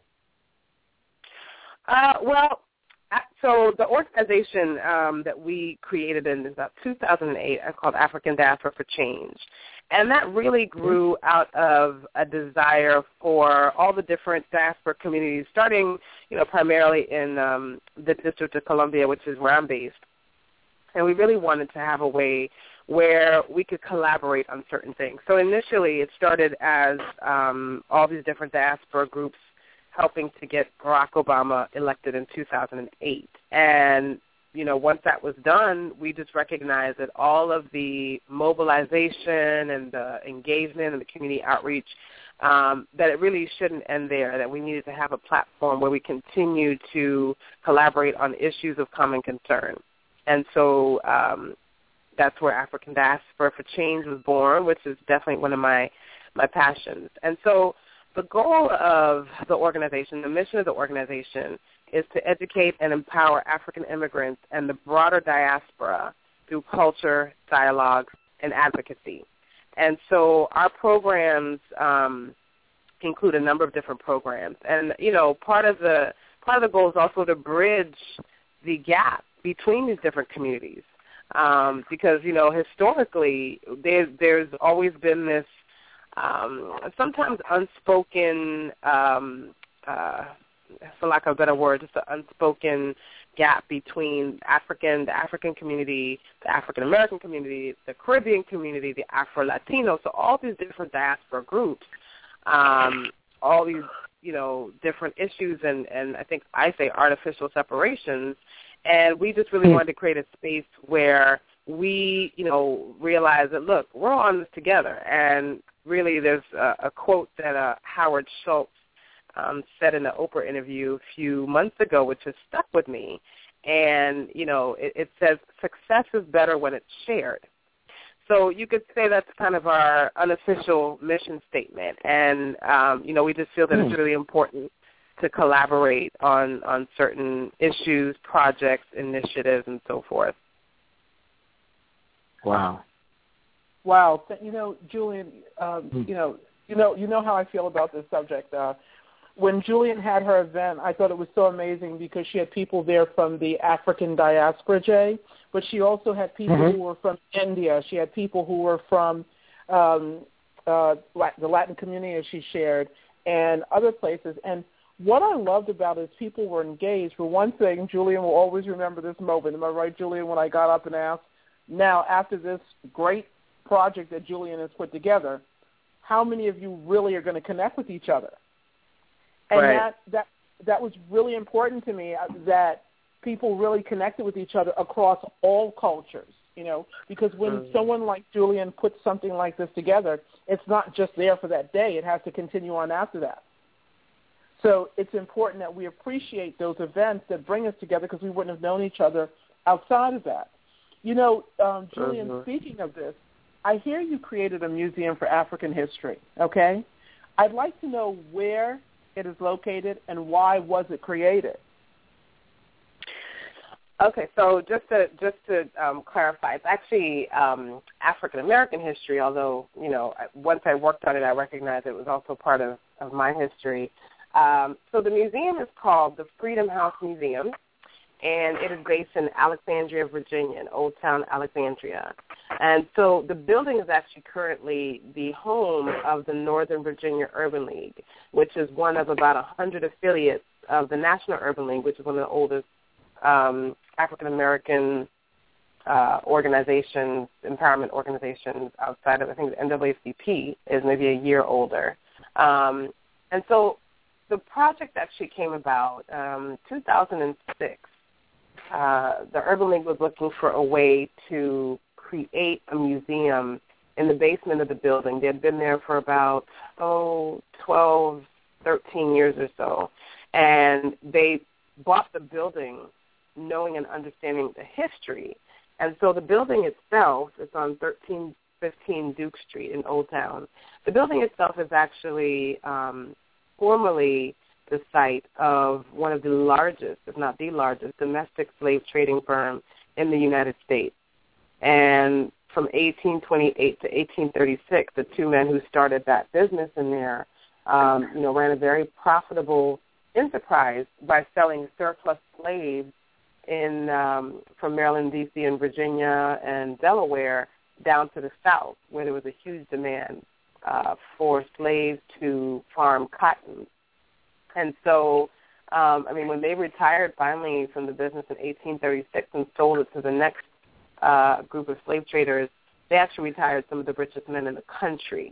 Uh, well, so the organization um, that we created in about two thousand eight is called African Diaspora for Change. And that really grew out of a desire for all the different diaspora communities, starting, you know, primarily in um, the District of Columbia, which is where I'm based. And we really wanted to have a way where we could collaborate on certain things. So initially it started as um, all these different diaspora groups helping to get Barack Obama elected in two thousand eight. And you know, once that was done, we just recognized that all of the mobilization and the engagement and the community outreach, um, that it really shouldn't end there, that we needed to have a platform where we continue to collaborate on issues of common concern. And so um, that's where African Diaspora for Change was born, which is definitely one of my, my passions. And so the goal of the organization, the mission of the organization, is to educate and empower African immigrants and the broader diaspora through culture, dialogue, and advocacy. And so our programs um, include a number of different programs. And, you know, part of the part of the goal is also to bridge the gap between these different communities. um, because, you know, historically there, there's always been this um, sometimes unspoken, um, uh, for lack of a better word, just an unspoken gap between African, the African community, the African-American community, the Caribbean community, the Afro-Latino, so all these different diaspora groups, um, all these, you know, different issues and, and I think I say artificial separations, and we just really wanted to create a space where we, you know, realize that, look, we're all on this together, and really there's a, a quote that uh, Howard Schultz Um, said in an Oprah interview a few months ago, which has stuck with me. And, you know, it, it says, success is better when it's shared. So you could say that's kind of our unofficial mission statement. And, um, you know, we just feel that mm. it's really important to collaborate on, on certain issues, projects, initiatives, and so forth. Wow. Wow. You know, Julian, um, mm. you know, you know, you know how I feel about this subject. Uh, When Julian had her event, I thought it was so amazing because she had people there from the African diaspora, Jay, but she also had people mm-hmm. who were from India. She had people who were from um, uh, the Latin community, as she shared, and other places. And what I loved about it is people were engaged. For one thing, Julian will always remember this moment. Am I right, Julian, when I got up and asked, now, after this great project that Julian has put together, how many of you really are going to connect with each other? And right. that, that that was really important to me, uh, that people really connected with each other across all cultures, you know, because when mm. someone like Julian puts something like this together, it's not just there for that day. It has to continue on after that. So it's important that we appreciate those events that bring us together because we wouldn't have known each other outside of that. You know, um, Julian, mm-hmm. speaking of this, I hear you created a museum for African history, okay? I'd like to know where it is located and why was it created? Okay, so just to just to um, clarify, it's actually um, African American history. Although, you know, once I worked on it, I recognized it was also part of, of my history. Um, so the museum is called the Freedom House Museum, and it is based in Alexandria, Virginia, in Old Town Alexandria. And so the building is actually currently the home of the Northern Virginia Urban League, which is one of about one hundred affiliates of the National Urban League, which is one of the oldest um, African-American uh, organizations, empowerment organizations outside of, I think, the N double A C P is maybe a year older. Um, and so the project actually came about um, two thousand six. Uh, the Urban League was looking for a way to create a museum in the basement of the building. They had been there for about, oh, twelve, thirteen years or so. And they bought the building knowing and understanding the history. And so the building itself is on thirteen fifteen Duke Street in Old Town. The building itself is actually um, formerly the site of one of the largest, if not the largest, domestic slave trading firm in the United States. And from eighteen twenty-eight to eighteen thirty-six, the two men who started that business in there, um, you know, ran a very profitable enterprise by selling surplus slaves in um, from Maryland, D C, and Virginia and Delaware down to the South, where there was a huge demand uh, for slaves to farm cotton. And so, um, I mean, when they retired finally from the business in eighteen thirty-six and sold it to the next uh, group of slave traders, they actually retired some of the richest men in the country.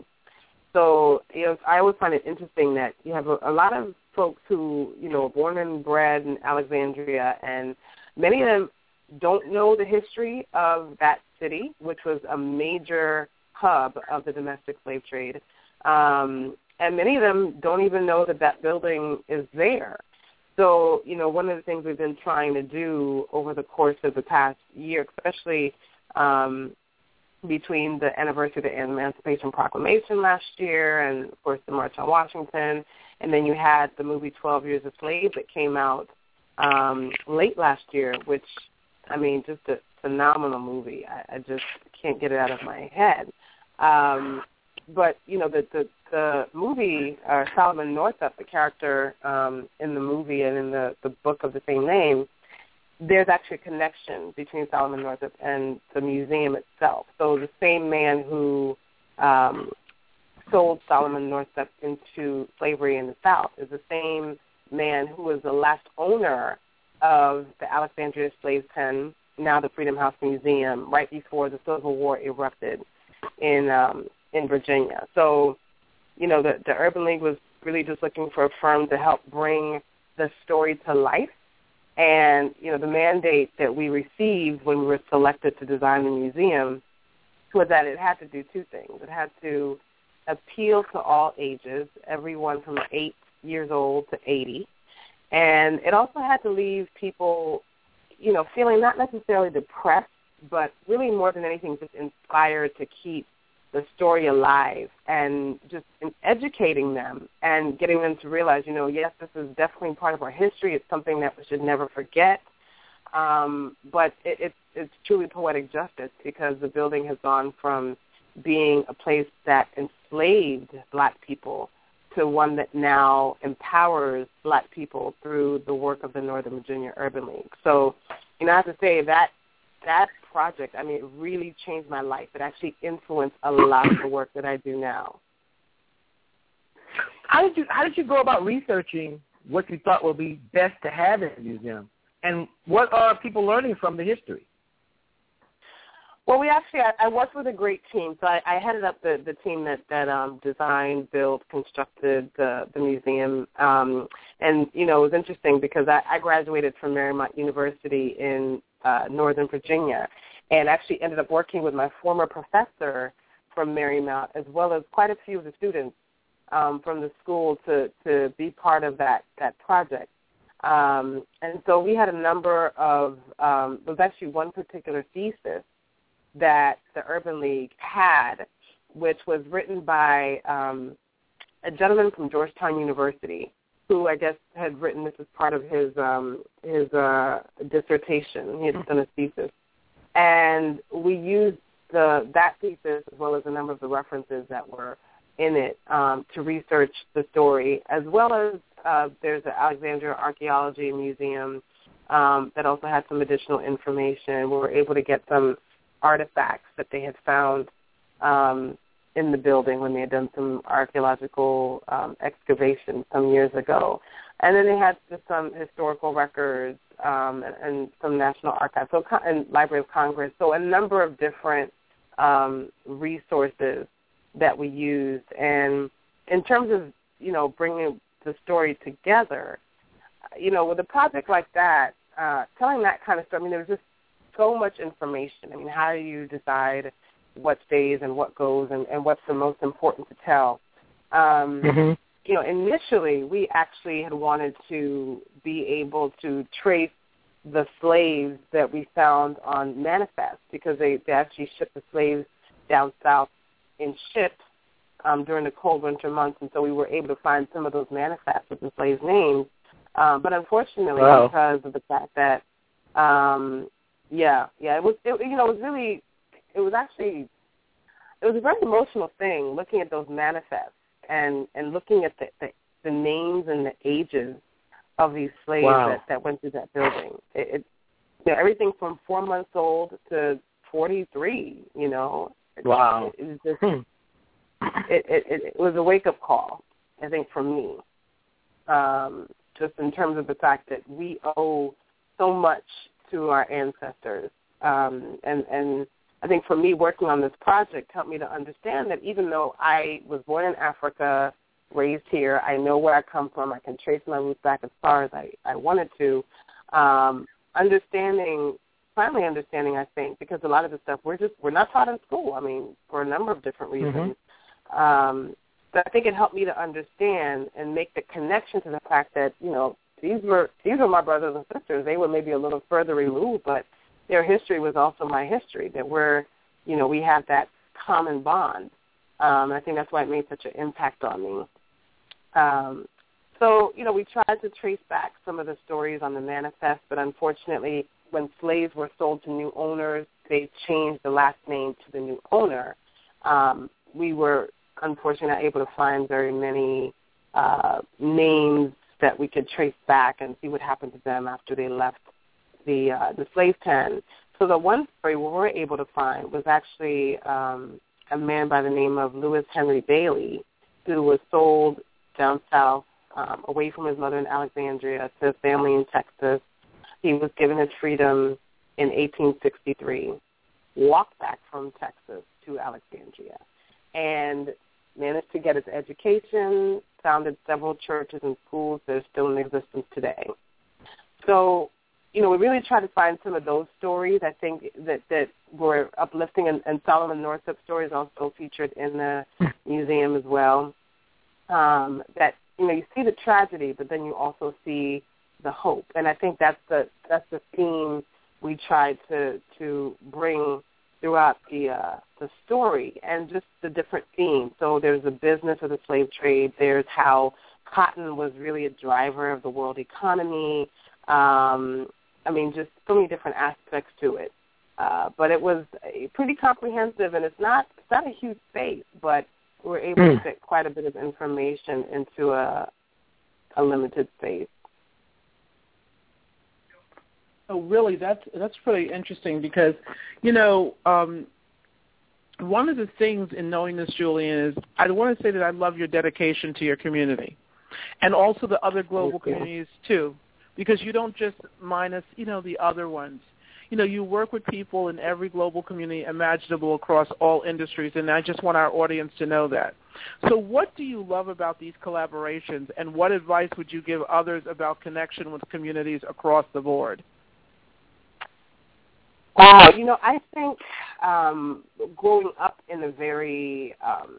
So, you know, I always find it interesting that you have a, a lot of folks who, you know, are born and bred in Alexandria, and many of them don't know the history of that city, which was a major hub of the domestic slave trade. Um, and many of them don't even know that that building is there. So, you know, one of the things we've been trying to do over the course of the past year, especially um, between the anniversary of the Emancipation Proclamation last year and, of course, the March on Washington, and then you had the movie twelve Years a Slave that came out um, late last year, which, I mean, just a phenomenal movie. I, I just can't get it out of my head. Um, but, you know, the, the, the movie, uh, Solomon Northup, the character um, in the movie and in the, the book of the same name, there's actually a connection between Solomon Northup and the museum itself. So the same man who um, sold Solomon Northup into slavery in the South is the same man who was the last owner of the Alexandria Slave Pen, now the Freedom House Museum, right before the Civil War erupted in um, in Virginia. So, you know, the, the Urban League was really just looking for a firm to help bring the story to life. And, you know, the mandate that we received when we were selected to design the museum was that it had to do two things. It had to appeal to all ages, everyone from eight years old to eighty. And it also had to leave people, you know, feeling not necessarily depressed, but really more than anything just inspired to keep the story alive and just in educating them and getting them to realize, you know, yes, this is definitely part of our history. It's something that we should never forget. Um, but it, it, it's truly poetic justice because the building has gone from being a place that enslaved black people to one that now empowers black people through the work of the Northern Virginia Urban League. So, you know, I have to say that that project, I mean, it really changed my life. It actually influenced a lot of the work that I do now. How did you How did you go about researching what you thought would be best to have in the museum, and what are people learning from the history? Well, we actually, I, I worked with a great team. So I, I headed up the, the team that, that um, designed, built, constructed the, the museum. Um, and, you know, it was interesting because I, I graduated from Marymount University in uh, Northern Virginia and actually ended up working with my former professor from Marymount as well as quite a few of the students um, from the school to, to be part of that, that project. Um, and so we had a number of, um, there was actually one particular thesis that the Urban League had, which was written by um, a gentleman from Georgetown University, who I guess had written this as part of his um, his uh, dissertation. He had done a thesis, and we used the that thesis as well as a number of the references that were in it um, to research the story, as well as uh, there's the Alexandria Archaeology Museum um, that also had some additional information. We were able to get some artifacts that they had found um, in the building when they had done some archaeological um, excavation some years ago. And then they had just some historical records um, and, and some National Archives so, and Library of Congress. So a number of different um, resources that we used. And in terms of, you know, bringing the story together, you know, with a project like that, uh, telling that kind of story, I mean, there was just so much information. I mean, how do you decide what stays and what goes and, and what's the most important to tell? Um, mm-hmm. You know, initially we actually had wanted to be able to trace the slaves that we found on manifest because they, they actually shipped the slaves down south in ships um, during the cold winter months, and so we were able to find some of those manifests with the slaves' names. Um, but unfortunately, wow. because of the fact that um, Yeah, yeah. It was, it, you know, it was really, it was actually, it was a very emotional thing looking at those manifests and, and looking at the, the, the names and the ages of these slaves wow. that, that went through that building. It, it, you know, everything from four months old to forty-three. You know. Wow. It, it was just, hmm. it, it, it, it was a wake-up call, I think, for me, um, just in terms of the fact that we owe so much to our ancestors. Um, and, and I think for me, working on this project helped me to understand that even though I was born in Africa, raised here, I know where I come from, I can trace my roots back as far as I, I wanted to, um, understanding, finally understanding, I think, because a lot of the stuff we're just, we're not taught in school, I mean, for a number of different reasons. Mm-hmm. Um, but I think it helped me to understand and make the connection to the fact that, you know, These were these were my brothers and sisters. They were maybe a little further removed, but their history was also my history. That we're, you know, we have that common bond. Um, I think that's why it made such an impact on me. Um, so, you know, we tried to trace back some of the stories on the manifest, but unfortunately, when slaves were sold to new owners, they changed the last name to the new owner. Um, we were unfortunately not able to find very many uh, names that we could trace back and see what happened to them after they left the uh, the slave pen. So the one story we were able to find was actually um, a man by the name of Lewis Henry Bailey, who was sold down south, um, away from his mother in Alexandria, to his family in Texas. He was given his freedom in eighteen sixty-three, walked back from Texas to Alexandria, and managed to get his education, founded several churches and schools that are still in existence today. So, you know, we really try to find some of those stories. I think that, that were uplifting, and, and Solomon Northup's story is also featured in the museum as well. Um, that, you know, you see the tragedy, but then you also see the hope. And I think that's the that's the theme we try to to bring throughout the uh, the story, and just the different themes. So there's the business of the slave trade. There's how cotton was really a driver of the world economy. Um, I mean, just so many different aspects to it. Uh, but it was pretty comprehensive, and it's not it's not a huge space, but we're able mm. to fit quite a bit of information into a a limited space. Oh, really? That's that's pretty interesting because, you know, um, one of the things in knowing this, Julian, is I want to say that I love your dedication to your community, and also the other global communities too, because you don't just minus, you know, the other ones. You know, you work with people in every global community imaginable across all industries, and I just want our audience to know that. So what do you love about these collaborations, and what advice would you give others about connection with communities across the board? Wow, you know, I think um, growing up in a very, um,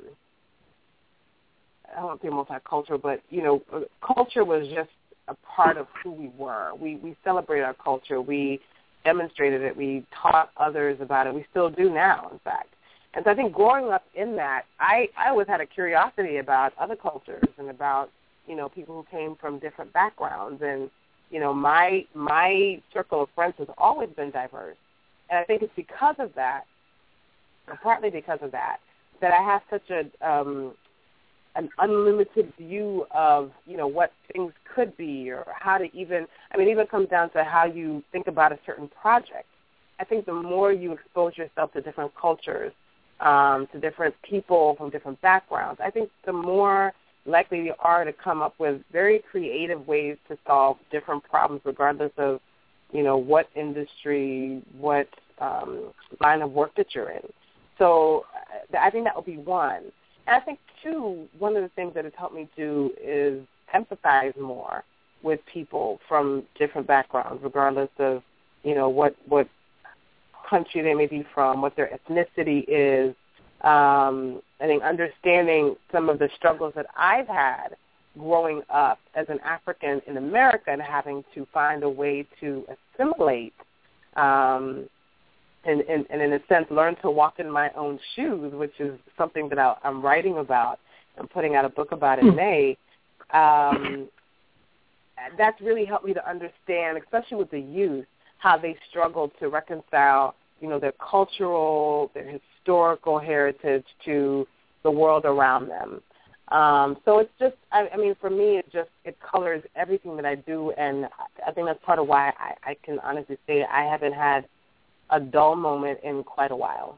I don't want to say multicultural, but, you know, culture was just a part of who we were. We we celebrated our culture. We demonstrated it. We taught others about it. We still do now, in fact. And so I think growing up in that, I, I always had a curiosity about other cultures and about, you know, people who came from different backgrounds. And, you know, my my circle of friends has always been diverse. And I think it's because of that, or partly because of that, that I have such a um, an unlimited view of, you know, what things could be, or how to even, I mean, it even comes down to how you think about a certain project. I think the more you expose yourself to different cultures, um, to different people from different backgrounds, I think the more likely you are to come up with very creative ways to solve different problems, regardless of, you know, what industry, what um, line of work that you're in. So I think that would be one. And I think, two, one of the things that has helped me do is empathize more with people from different backgrounds, regardless of, you know, what, what country they may be from, what their ethnicity is. Um, I think understanding some of the struggles that I've had growing up as an African in America and having to find a way to assimilate um, and, and, and, in a sense, learn to walk in my own shoes, which is something that I, I'm writing about. I'm putting out a book about in May. Um, that's really helped me to understand, especially with the youth, how they struggle to reconcile, you know, their cultural, their historical heritage to the world around them. Um, so it's just, I, I mean, for me, it just, it colors everything that I do, and I think that's part of why I, I can honestly say I haven't had a dull moment in quite a while.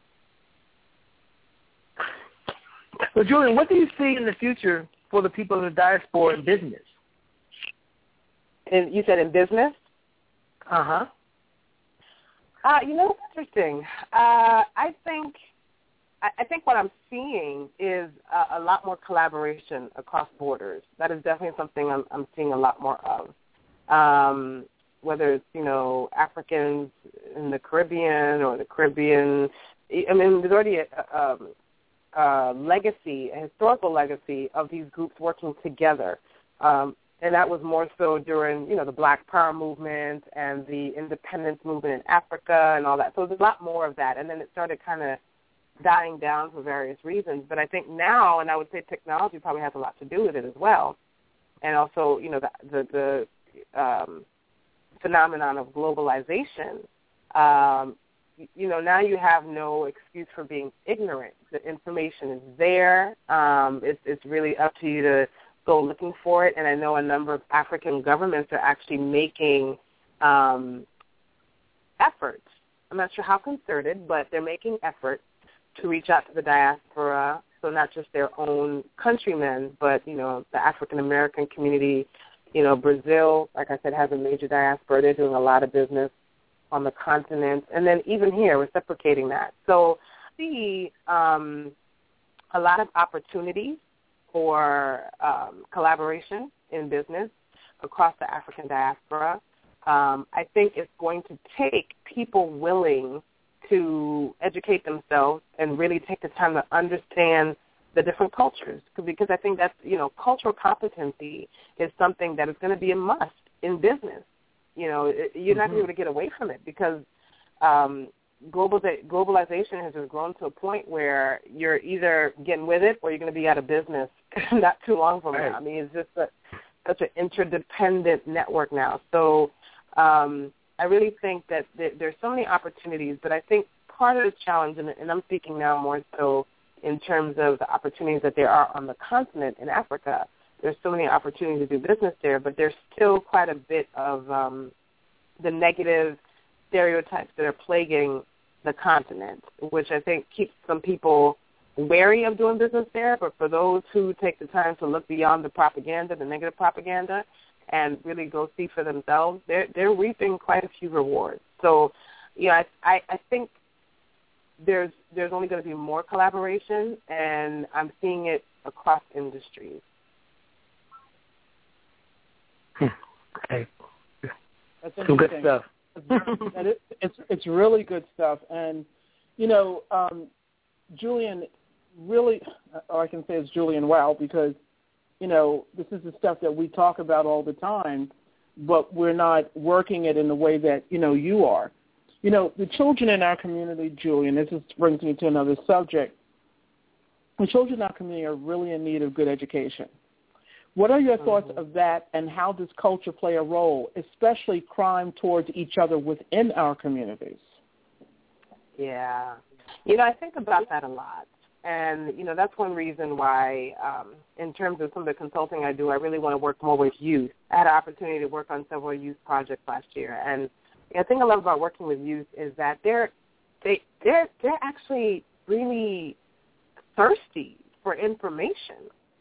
So, Julian, what do you see in the future for the people in the diaspora in business? And you said in business? Uh-huh. Uh, you know, it's interesting. Uh, I think I think what I'm seeing is a, a lot more collaboration across borders. That is definitely something I'm, I'm seeing a lot more of. Um, whether it's, you know, Africans in the Caribbean or the Caribbean. I mean, there's already a, a, a legacy, a historical legacy of these groups working together. Um, and that was more so during, you know, the Black Power movement and the independence movement in Africa and all that. So there's a lot more of that. And then it started kind of dying down for various reasons. But I think now, and I would say technology probably has a lot to do with it as well, and also, you know, the the, the um, phenomenon of globalization, um, you know, now you have no excuse for being ignorant. The information is there. Um, it's, it's really up to you to go looking for it. And I know a number of African governments are actually making um, effort. I'm not sure how concerted, but they're making effort to reach out to the diaspora, so not just their own countrymen, but, you know, the African-American community. You know, Brazil, like I said, has a major diaspora. They're doing a lot of business on the continent. And then even here, reciprocating that. So I see um, a lot of opportunities for um, collaboration in business across the African diaspora. Um, I think it's going to take people willing to educate themselves and really take the time to understand the different cultures, because I think that's, you know, cultural competency is something that is going to be a must in business. You know, you're not mm-hmm. able to get away from it because um, global globalization has just grown to a point where you're either getting with it or you're going to be out of business not too long from right. now. I mean, it's just a, such an interdependent network now. So um, I really think that th- there's so many opportunities, but I think part of the challenge, and, and I'm speaking now more so in terms of the opportunities that there are on the continent in Africa. There's so many opportunities to do business there, but there's still quite a bit of um, the negative stereotypes that are plaguing the continent, which I think keeps some people wary of doing business there. But for those who take the time to look beyond the propaganda, the negative propaganda, and really go see for themselves, they're, they're reaping quite a few rewards. So, you know, I, I, I think there's there's only going to be more collaboration, and I'm seeing it across industries. Hmm. Okay. That's Some good stuff. and it, it's it's really good stuff. And, you know, um, Julian, really, all I can say is Julian, wow, because, you know, this is the stuff that we talk about all the time, but we're not working it in the way that, you know, you are. You know, the children in our community, Julian, this is, brings me to another subject. The children in our community are really in need of good education. What are your mm-hmm. thoughts of that, and how does culture play a role, especially crime towards each other within our communities? Yeah. You know, I think about that a lot. And, you know, that's one reason why, um, in terms of some of the consulting I do, I really want to work more with youth. I had an opportunity to work on several youth projects last year, and the thing I love about working with youth is that they're they they're they're actually really thirsty for information.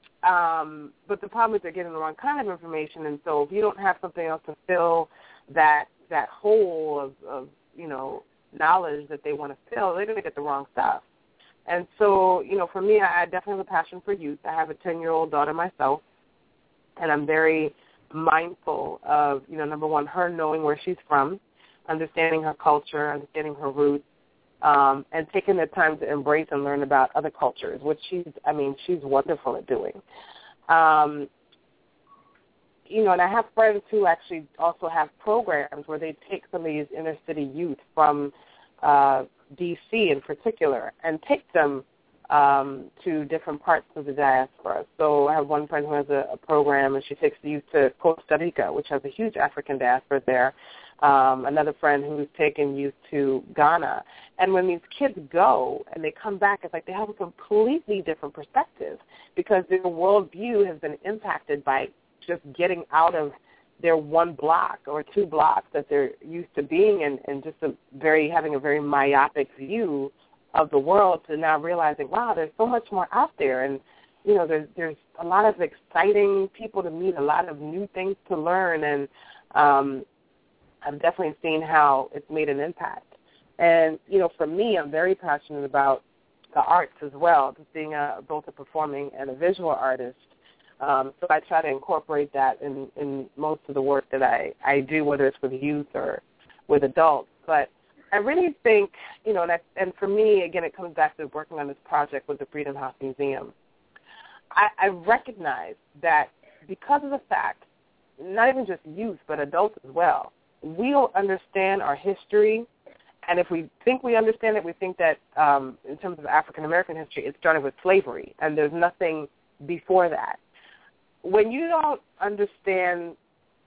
Um, but the problem is they're getting the wrong kind of information, and so if you don't have something else to fill that that hole of, of you know knowledge that they want to fill, they're going to get the wrong stuff. And so, you know, for me, I, I definitely have a passion for youth. I have a ten-year-old daughter myself, and I'm very mindful of, you know, number one, her knowing where she's from, understanding her culture, understanding her roots, um, and taking the time to embrace and learn about other cultures, which she's, I mean, she's wonderful at doing. Um, you know, and I have friends who actually also have programs where they take some of these inner city youth from uh, D C in particular and take them um, to different parts of the diaspora. So I have one friend who has a, a program, and she takes the youth to Costa Rica, which has a huge African diaspora there. Um, another friend who's taken youth to Ghana. And when these kids go and they come back, it's like they have a completely different perspective because their worldview has been impacted by just getting out of their one block or two blocks that they're used to being in, and just a very having a very myopic view of the world to now realizing, wow, there's so much more out there. And, you know, there's, there's a lot of exciting people to meet, a lot of new things to learn, and um, I've definitely seen how it's made an impact. And, you know, for me, I'm very passionate about the arts as well, just being a, both a performing and a visual artist. Um, so I try to incorporate that in, in most of the work that I, I do, whether it's with youth or with adults. But I really think, you know, and, I, and for me, again, it comes back to working on this project with the Freedom House Museum. I, I recognize that because of the fact, not even just youth, but adults as well, we don't understand our history. And if we think we understand it, we think that um, in terms of African-American history, it started with slavery, and there's nothing before that. When you don't understand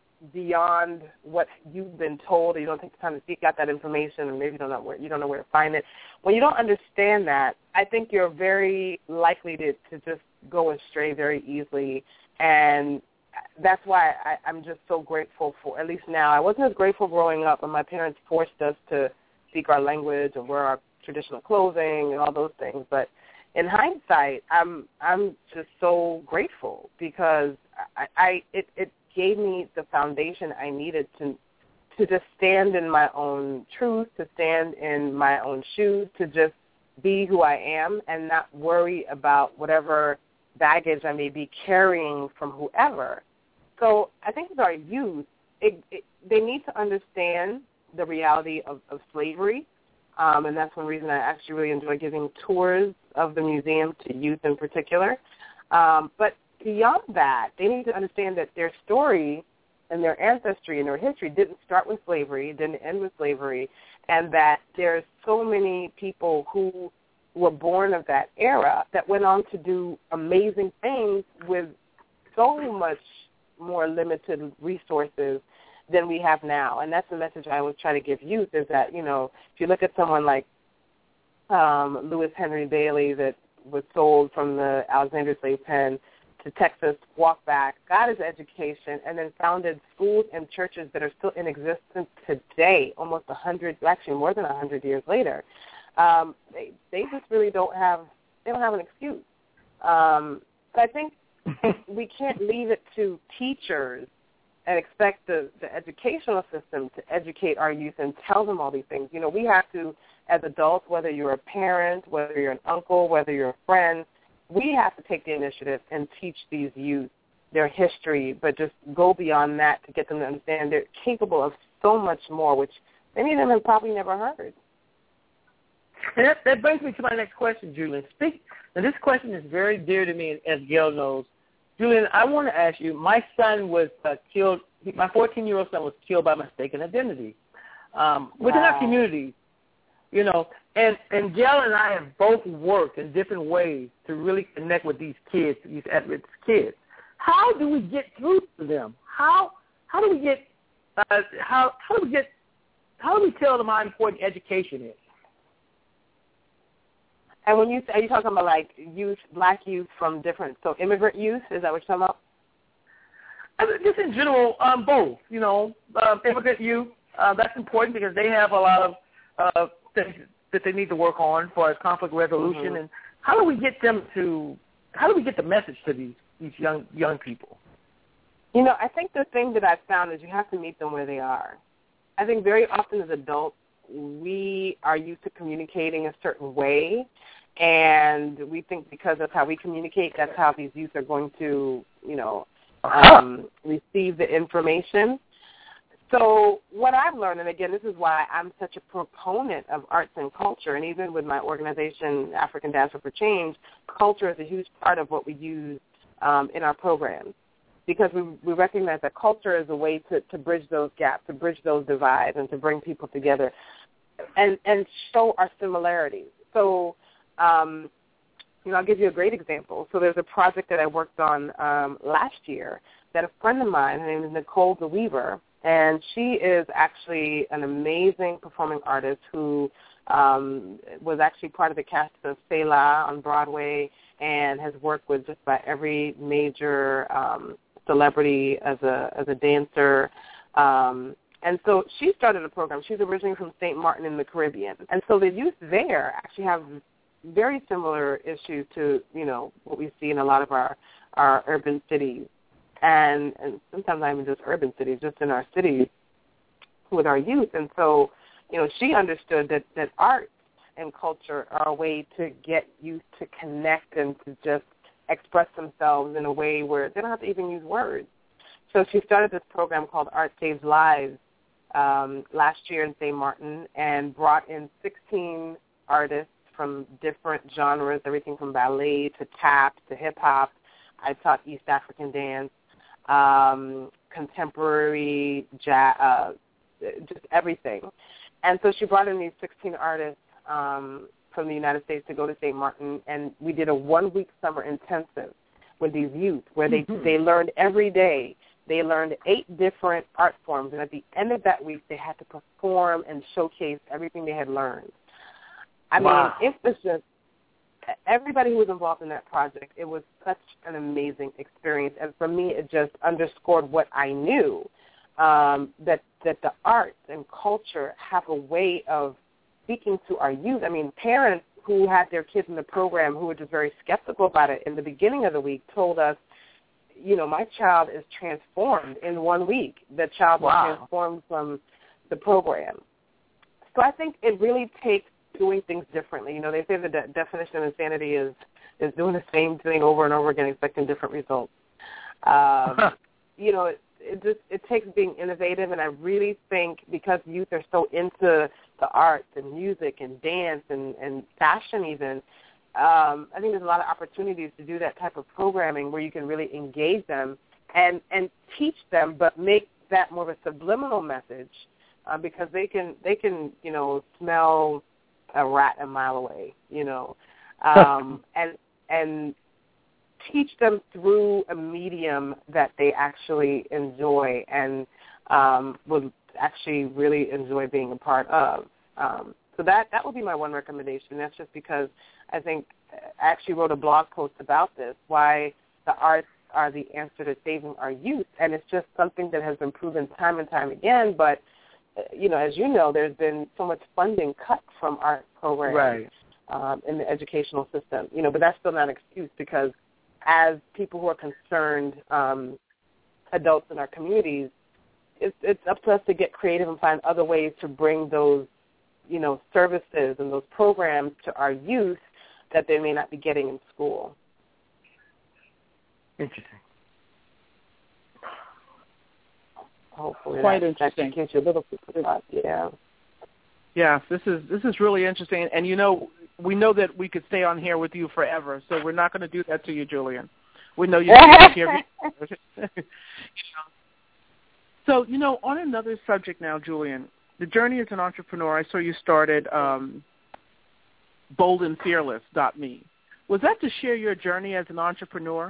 beyond what you've been told, or you don't take the time to seek out that information, and maybe you don't know where you don't know where to find it. When you don't understand that, I think you're very likely to, to just go astray very easily and that's why I, I'm just so grateful for, at least now. I wasn't as grateful growing up, and my parents forced us to speak our language and wear our traditional clothing and all those things. But in hindsight, I'm I'm just so grateful because I, I it, it gave me the foundation I needed to to just stand in my own truth, to stand in my own shoes, to just be who I am and not worry about whatever baggage I may be carrying from whoever. So I think with our youth, it, it, they need to understand the reality of, of slavery, um, and that's one reason I actually really enjoy giving tours of the museum to youth in particular. Um, but beyond that, they need to understand that their story and their ancestry and their history didn't start with slavery, didn't end with slavery, and that there's so many people who were born of that era that went on to do amazing things with so much more limited resources than we have now. And that's the message I always try to give youth is that, you know, if you look at someone like um, Lewis Henry Bailey that was sold from the Alexandria slave pen to Texas, walked back, got his education, and then founded schools and churches that are still in existence today, almost a hundred, actually more than a hundred years later. Um, they they just really don't have they don't have an excuse. Um, so I think we can't leave it to teachers and expect the, the educational system to educate our youth and tell them all these things. You know, we have to, as adults, whether you're a parent, whether you're an uncle, whether you're a friend, we have to take the initiative and teach these youth their history, but just go beyond that to get them to understand they're capable of so much more, which many of them have probably never heard. And that, that brings me to my next question, Julian. Speak, now, this question is very dear to me, as Gail knows. Julian, I want to ask you, my son was uh, killed, my fourteen-year-old son was killed by mistaken identity um, within wow. our community, you know, and, and Gail and I have both worked in different ways to really connect with these kids, these at-risk kids. How do we get through to them? How how do we get uh, how how do we get how do we tell them how important education is? And when you are you talking about like youth, black youth from different, so immigrant youth, is that what you're talking about? I mean, just in general, um, both. You know, uh, immigrant youth, uh, that's important because they have a lot of uh, things that they need to work on for conflict resolution. Mm-hmm. And how do we get them to? How do we get the message to these these young young people? You know, I think the thing that I've found is you have to meet them where they are. I think very often as adults, we are used to communicating a certain way, and we think because that's how we communicate, that's how these youth are going to, you know, um, receive the information. So what I've learned, and again, this is why I'm such a proponent of arts and culture, and even with my organization, African Dancer for Change, culture is a huge part of what we use um, in our programs, because we, we recognize that culture is a way to, to bridge those gaps, to bridge those divides, and to bring people together and, and show our similarities. So, um, you know, I'll give you a great example. So there's a project that I worked on um, last year that a friend of mine, her name is Nicole DeWeaver, and she is actually an amazing performing artist who um, was actually part of the cast of Selah on Broadway and has worked with just about every major um, celebrity as a as a dancer. Um, and so she started a program. She's originally from Saint Martin in the Caribbean. And so the youth there actually have very similar issues to, you know, what we see in a lot of our, our urban cities. And, and sometimes not even just urban cities, just in our cities with our youth. And so, you know, she understood that, that art and culture are a way to get youth to connect and to just express themselves in a way where they don't have to even use words. So she started this program called Art Saves Lives um, last year in Saint Martin and brought in sixteen artists from different genres, everything from ballet to tap to hip-hop. I taught East African dance, um, contemporary jazz, uh, just everything. And so she brought in these sixteen artists um, from the United States to go to Saint Martin, and we did a one-week summer intensive with these youth where they, mm-hmm. they learned every day. They learned eight different art forms, and at the end of that week, they had to perform and showcase everything they had learned. I wow. mean, it was just everybody who was involved in that project, it was such an amazing experience. And for me, it just underscored what I knew, um, that, that the arts and culture have a way of speaking to our youth. I mean, parents who had their kids in the program who were just very skeptical about it in the beginning of the week told us, you know, my child is transformed in one week. The child was Wow. transformed from the program. So I think it really takes doing things differently. You know, they say the de- definition of insanity is, is doing the same thing over and over again, expecting different results. Um, you know, it, it just it takes being innovative, and I really think because youth are so into the arts and music and dance and, and fashion even, um, I think there's a lot of opportunities to do that type of programming where you can really engage them and, and teach them, but make that more of a subliminal message uh, because they can, they can, you know, smell a rat a mile away, you know, um, and and teach them through a medium that they actually enjoy and um, would actually really enjoy being a part of. Um, so that, that would be my one recommendation. That's just because I think I actually wrote a blog post about this, why the arts are the answer to saving our youth, and it's just something that has been proven time and time again, but you know, as you know, there's been so much funding cut from art programs right. um, in the educational system. You know, but that's still not an excuse because as people who are concerned um, adults in our communities, it's, it's up to us to get creative and find other ways to bring those, you know, services and those programs to our youth that they may not be getting in school. Interesting. Hopefully Quite that, interesting. that gives you a little bit of thought, yeah. Yeah, this is this is really interesting, and you know, we know that we could stay on here with you forever, so we're not going to do that to you, Julian. We know you take care of you. So, you know, on another subject now, Julian, the journey as an entrepreneur. I saw you started um, bold and fearless dot me. Was that to share your journey as an entrepreneur?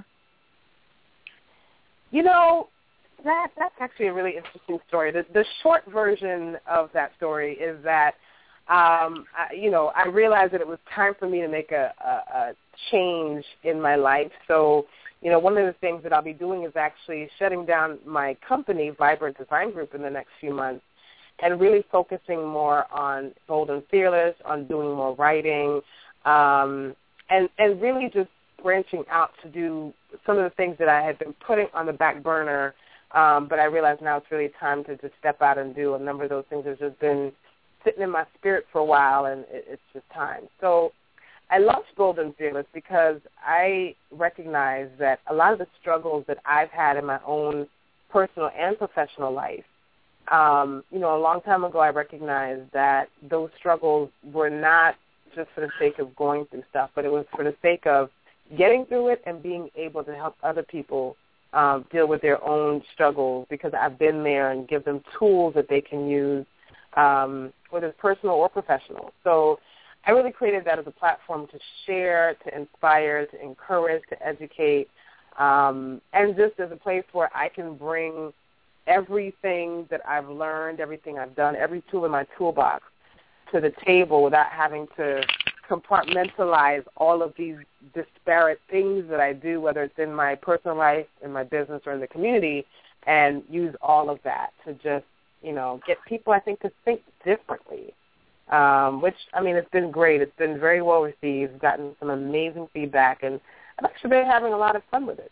You know, That that's actually a really interesting story. The, the short version of that story is that, um, I, you know, I realized that it was time for me to make a, a, a change in my life. So, you know, one of the things that I'll be doing is actually shutting down my company, Vibrant Design Group, in the next few months, and really focusing more on Bold and Fearless, on doing more writing, um, and and really just branching out to do some of the things that I had been putting on the back burner. Um, but I realize now it's really time to just step out and do a number of those things that have just been sitting in my spirit for a while, and it, it's just time. So I launched Bold and Fearless because I recognize that a lot of the struggles that I've had in my own personal and professional life, um, you know, a long time ago I recognized that those struggles were not just for the sake of going through stuff, but it was for the sake of getting through it and being able to help other people Um, deal with their own struggles, because I've been there and give them tools that they can use, um, whether it's personal or professional. So I really created that as a platform to share, to inspire, to encourage, to educate, um, and just as a place where I can bring everything that I've learned, everything I've done, every tool in my toolbox to the table without having to compartmentalize all of these disparate things that I do, whether it's in my personal life, in my business, or in the community, and use all of that to just, you know, get people, I think, to think differently, um, which, I mean, it's been great. It's been very well received. I've gotten some amazing feedback, and I've actually been having a lot of fun with it.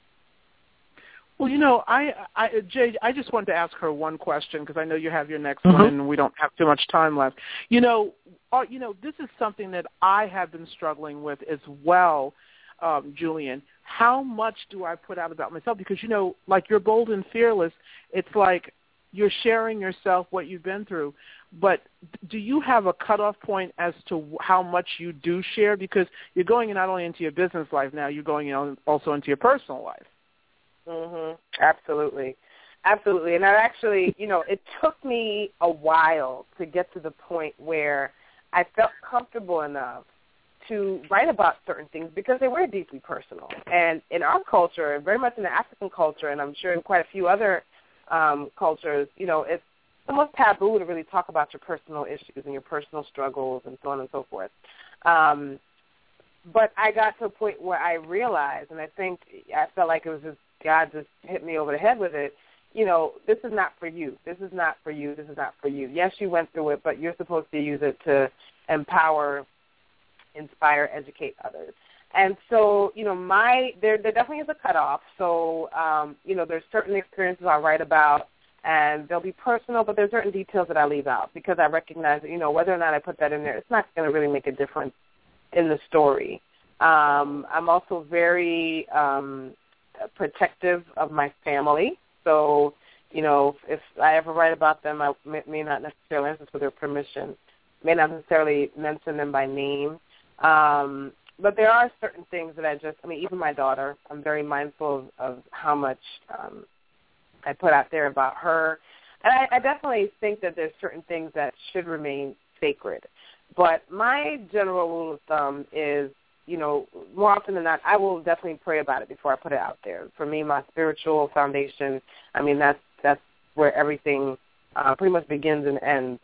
Well, you know, I, I, Jay, I just wanted to ask her one question because I know you have your next Mm-hmm. one and we don't have too much time left. You know, uh, you know, this is something that I have been struggling with as well, um, Julian. How much do I put out about myself? Because, you know, like you're bold and fearless, it's like you're sharing yourself, what you've been through. But do you have a cutoff point as to how much you do share? Because you're going not only into your business life now, you're going also into your personal life. Mhm. Absolutely. Absolutely. And I actually, you know, it took me a while to get to the point where I felt comfortable enough to write about certain things because they were deeply personal. And in our culture, very much in the African culture, and I'm sure in quite a few other um, cultures, you know, it's almost taboo to really talk about your personal issues and your personal struggles and so on and so forth. Um, but I got to a point where I realized, and I think I felt like it was just God just hit me over the head with it, you know, this is not for you. This is not for you. This is not for you. Yes, you went through it, but you're supposed to use it to empower, inspire, educate others. And so, you know, my there there definitely is a cutoff. So, um, you know, there's certain experiences I'll write about, and they'll be personal, but there's certain details that I leave out because I recognize that, you know, whether or not I put that in there, it's not going to really make a difference in the story. Um, I'm also very um, protective of my family. So, you know, if I ever write about them, I may, may not necessarily answer for their permission, may not necessarily mention them by name. Um, but there are certain things that I just, I mean, even my daughter, I'm very mindful of, of how much um, I put out there about her. And I, I definitely think that there's certain things that should remain sacred. But my general rule of thumb is, you know, more often than not, I will definitely pray about it before I put it out there. For me, my spiritual foundation, I mean, that's that's where everything uh, pretty much begins and ends.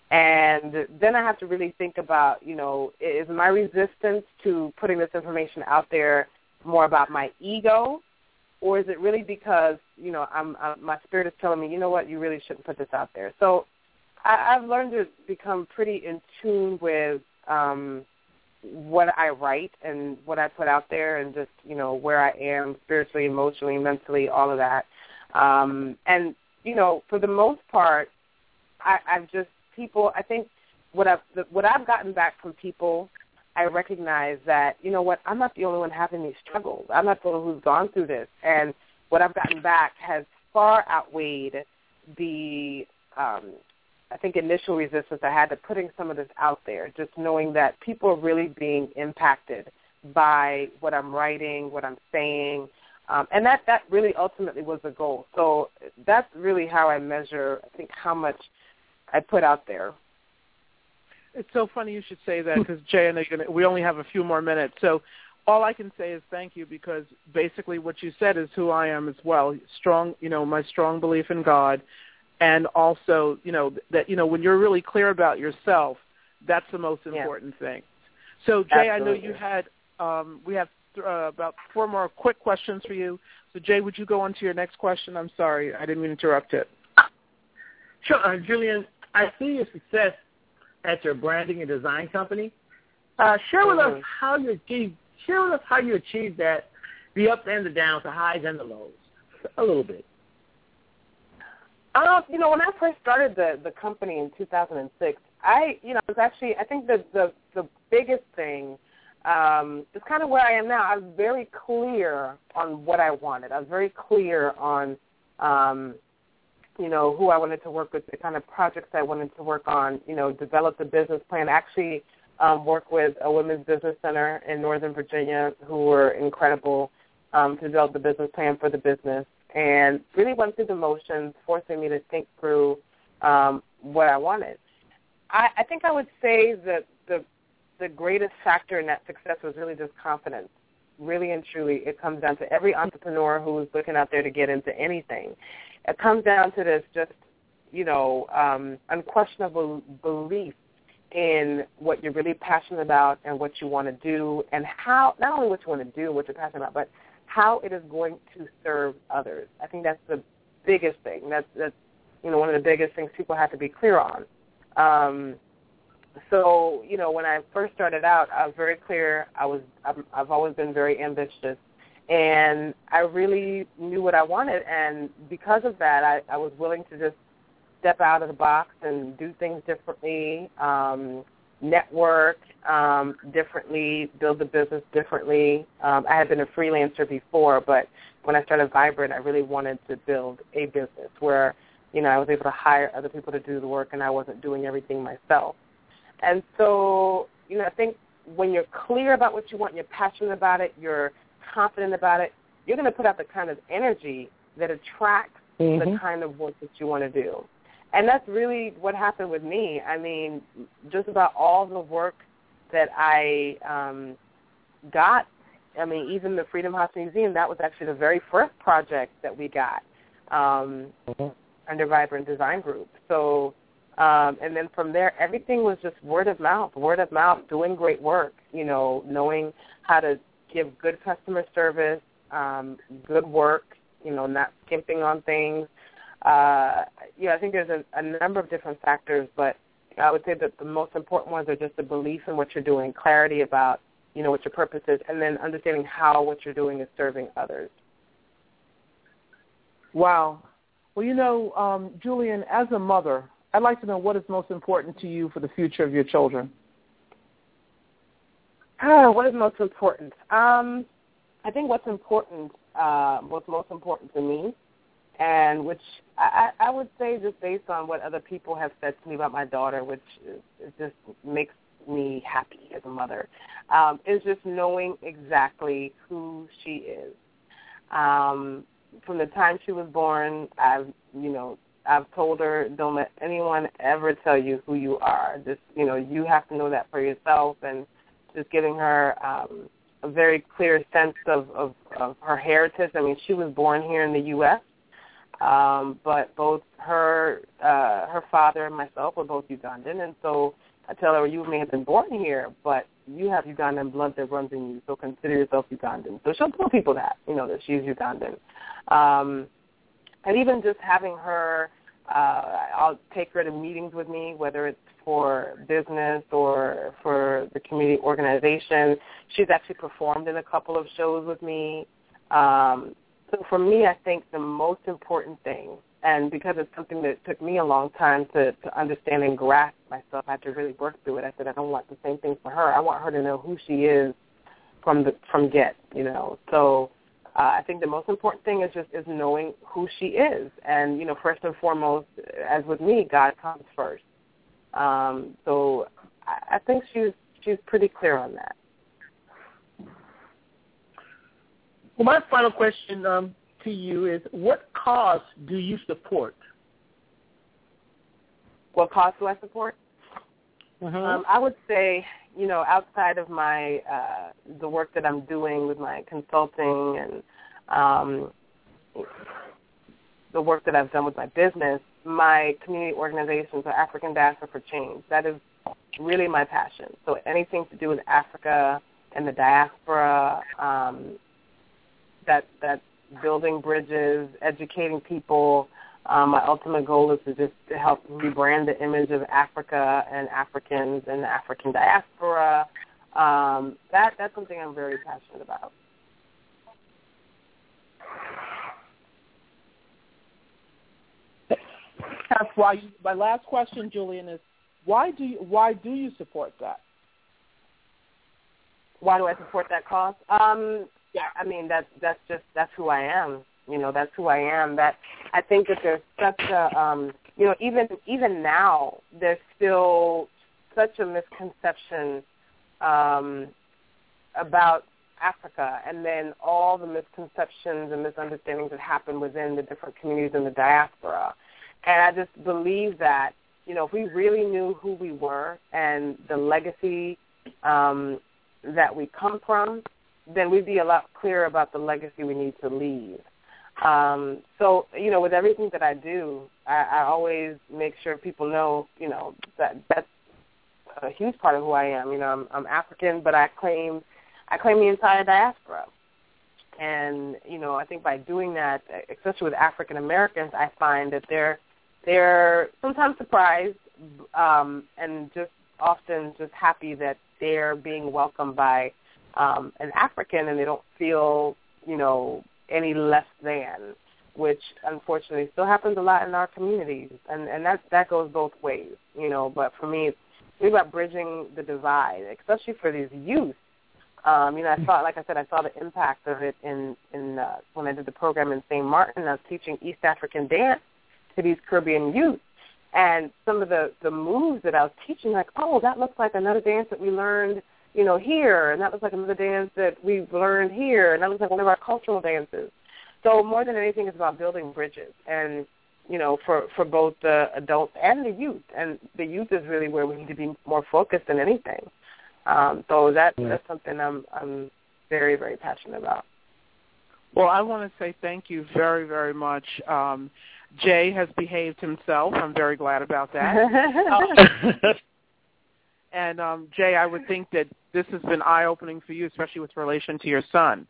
And then I have to really think about, you know, is my resistance to putting this information out there more about my ego, or is it really because, you know, I'm, I'm my spirit is telling me, you know what, you really shouldn't put this out there. So I, I've learned to become pretty in tune with um, what I write and what I put out there, and just, you know, where I am spiritually, emotionally, mentally, all of that. Um, and, you know, for the most part, I, I've just, people, I think what I've, what I've gotten back from people, I recognize that, you know what, I'm not the only one having these struggles. I'm not the only one who's gone through this. And what I've gotten back has far outweighed the, um, I think, initial resistance I had to putting some of this out there, just knowing that people are really being impacted by what I'm writing, what I'm saying, um, and that, that really ultimately was the goal. So that's really how I measure, I think, how much I put out there. It's so funny you should say that because, Jay, I know you're gonna, we only have a few more minutes. So all I can say is thank you, because basically what you said is who I am as well. Strong, you know, my strong belief in God. And also, you know, that, you know, when you're really clear about yourself, that's the most important yeah. thing. So, Jay, Absolutely. I know you had, um, we have uh, about four more quick questions for you. So, Jay, would you go on to your next question? I'm sorry, I didn't mean to interrupt it. Sure, uh, Julian, I see your success at your branding and design company. Uh, share with mm-hmm. us how you achieved, share with us how you achieved that, the ups and the downs, the highs and the lows, a little bit. Uh, you know, when I first started the, the company in two thousand six, I, you know, it was actually, I think the, the, the biggest thing um, is kind of where I am now. I was very clear on what I wanted. I was very clear on, um, you know, who I wanted to work with, the kind of projects I wanted to work on, you know, develop the business plan, actually um, work with a women's business center in Northern Virginia who were incredible um, to develop the business plan for the business. And really went through the motions, forcing me to think through um, what I wanted. I, I think I would say that the the greatest factor in that success was really just confidence. Really and truly, it comes down to every entrepreneur who is looking out there to get into anything. It comes down to this just, you know, um, unquestionable belief in what you're really passionate about and what you want to do, and how, not only what you want to do, what you're passionate about, but how it is going to serve others. I think that's the biggest thing. That's, that's you know, one of the biggest things people have to be clear on. Um, so, you know, when I first started out, I was very clear. I was, I'm, I've always been very ambitious, and I really knew what I wanted. And because of that, I, I was willing to just step out of the box and do things differently, um, network um, differently, build the business differently. Um, I had been a freelancer before, but when I started Vibrant, I really wanted to build a business where, you know, I was able to hire other people to do the work and I wasn't doing everything myself. And so, you know, I think when you're clear about what you want, you're passionate about it, you're confident about it, you're going to put out the kind of energy that attracts mm-hmm. the kind of work that you want to do. And that's really what happened with me. I mean, just about all the work that I um, got, I mean, even the Freedom House Museum, that was actually the very first project that we got um, mm-hmm. under Vibrant Design Group. So Um, and then from there, everything was just word of mouth, word of mouth, doing great work, you know, knowing how to give good customer service, um, good work, you know, not skimping on things. Uh, yeah, I think there's a, a number of different factors, but I would say that the most important ones are just the belief in what you're doing, clarity about, you know, what your purpose is, and then understanding how what you're doing is serving others. Wow. Well, you know, um, Julian, as a mother, I'd like to know what is most important to you for the future of your children. Oh, what is most important? Um, I think what's important, uh, what's most important to me, and which I, I would say just based on what other people have said to me about my daughter, which is, it just makes me happy as a mother, um, is just knowing exactly who she is. Um, from the time she was born, I've, you know, I've told her, don't let anyone ever tell you who you are. Just, you know, you have to know that for yourself, and just giving her um, a very clear sense of, of, of her heritage. I mean, she was born here in the U S, um, but both her uh, her father and myself were both Ugandan, and so I tell her, you may have been born here, but you have Ugandan blood that runs in you, so consider yourself Ugandan. So she'll tell people that, you know, that she's Ugandan. Um, and even just having her, uh, I'll take her to meetings with me, whether it's for business or for the community organization. She's actually performed in a couple of shows with me. Um, so for me, I think the most important thing, and because it's something that took me a long time to, to understand and grasp myself, I had to really work through it. I said, I don't want the same thing for her. I want her to know who she is from the from get, you know. So uh, I think the most important thing is just is knowing who she is. And, you know, first and foremost, as with me, God comes first. Um, so I, I think she's she's pretty clear on that. Well, my final question um, to you is, what cause do you support? What cause do I support? Mm-hmm. Um, I would say, you know, outside of my uh, the work that I'm doing with my consulting and um, the work that I've done with my business, my community organizations are African Diaspora for Change. That is really my passion. So anything to do with Africa and the diaspora, um, that that building bridges, educating people. Um, my ultimate goal is to just to help rebrand the image of Africa and Africans and the African diaspora. Um, that that's something I'm very passionate about. That's why you, my last question, Julian, is why do you, why do you support that? Why do I support that cause? Um, yeah, I mean that's that's just that's who I am. You know, that's who I am. That I think that there's such a um, you know even even now there's still such a misconception um, about Africa, and then all the misconceptions and misunderstandings that happen within the different communities in the diaspora. And I just believe that, you know, if we really knew who we were and the legacy um, that we come from, then we'd be a lot clearer about the legacy we need to leave. Um, so, you know, with everything that I do, I, I always make sure people know, you know, that that's a huge part of who I am. You know, I'm, I'm African, but I claim I claim the entire diaspora. And, you know, I think by doing that, especially with African Americans, I find that they're they're sometimes surprised um, and just often just happy that they're being welcomed by um, an African, and they don't feel, you know, any less than, which unfortunately still happens a lot in our communities. And, and that, that goes both ways, you know. But for me, it's really about bridging the divide, especially for these youth. Um, you know, I saw, like I said, I saw the impact of it in, in uh, when I did the program in Saint Martin. I was teaching East African dance to these Caribbean youth. And some of the, the moves that I was teaching, like, oh, that looks like another dance that we learned, you know, here, and that looks like another dance that we learned here, and that looks like one of our cultural dances. So more than anything, it's about building bridges, and, you know, for, for both the adults and the youth. And the youth is really where we need to be more focused than anything. Um, so that, that's something I'm, I'm very, very passionate about. Well, I want to say thank you very, very much. Um, Jay has behaved himself. I'm very glad about that. uh, and um, Jay, I would think that this has been eye-opening for you, especially with relation to your son.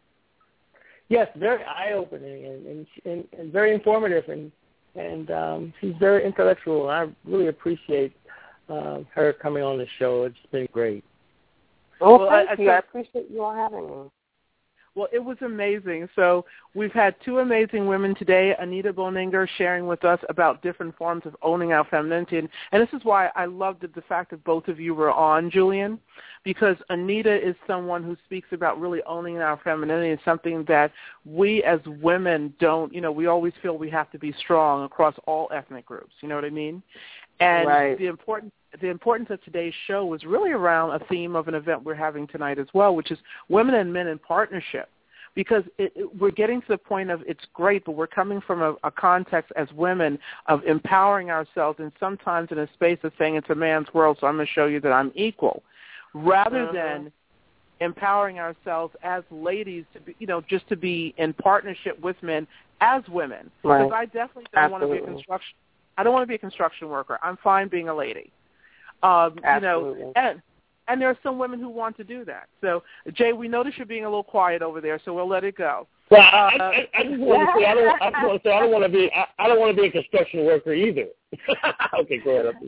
Yes, very eye-opening and, and, and, and very informative, and and um, she's very intellectual. I really appreciate uh, her coming on the show. It's been great. Well, well thank I, you. I appreciate you all having me. Well, it was amazing. So we've had two amazing women today, Anita Boninger sharing with us about different forms of owning our femininity. And, and this is why I loved the fact that both of you were on, Julian, because Anita is someone who speaks about really owning our femininity. It's something that we as women don't, you know, we always feel we have to be strong across all ethnic groups. You know what I mean? And right. the important the importance of today's show was really around a theme of an event we're having tonight as well, which is women and men in partnership. Because it, it, we're getting to the point of it's great, but we're coming from a, a context as women of empowering ourselves, and sometimes in a space of saying it's a man's world, so I'm going to show you that I'm equal, rather uh-huh. than empowering ourselves as ladies to be, you know, just to be in partnership with men as women. Right. Because I definitely don't Absolutely. want to be a construction. I don't want to be a construction worker. I'm fine being a lady. Um, you know, and and there are some women who want to do that. So, Jay, we notice you're being a little quiet over there, so we'll let it go. Well, I, I, I just want to say I don't. I just want to say I don't want to be. I, I don't want to be a construction worker either. Okay, go ahead.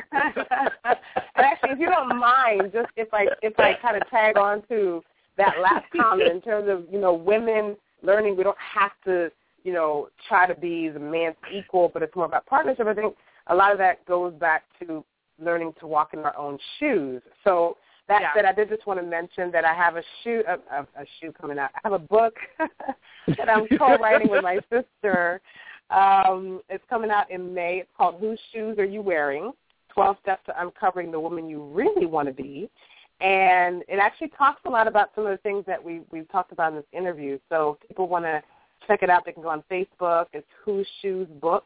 And actually, if you don't mind, just if I if I kind of tag on to that last comment in terms of you know women learning, we don't have to you know try to be the man's equal, but it's more about partnership. I think a lot of that goes back to learning to walk in our own shoes. So that yeah. said, I did just want to mention that I have a shoe, a, a, a shoe coming out. I have a book that I'm co-writing with my sister. Um, it's coming out in May. It's called Whose Shoes Are You Wearing? twelve Steps to Uncovering the Woman You Really Want to Be. And it actually talks a lot about some of the things that we, we've talked about in this interview. So if people want to check it out, they can go on Facebook. It's Whose Shoes Book.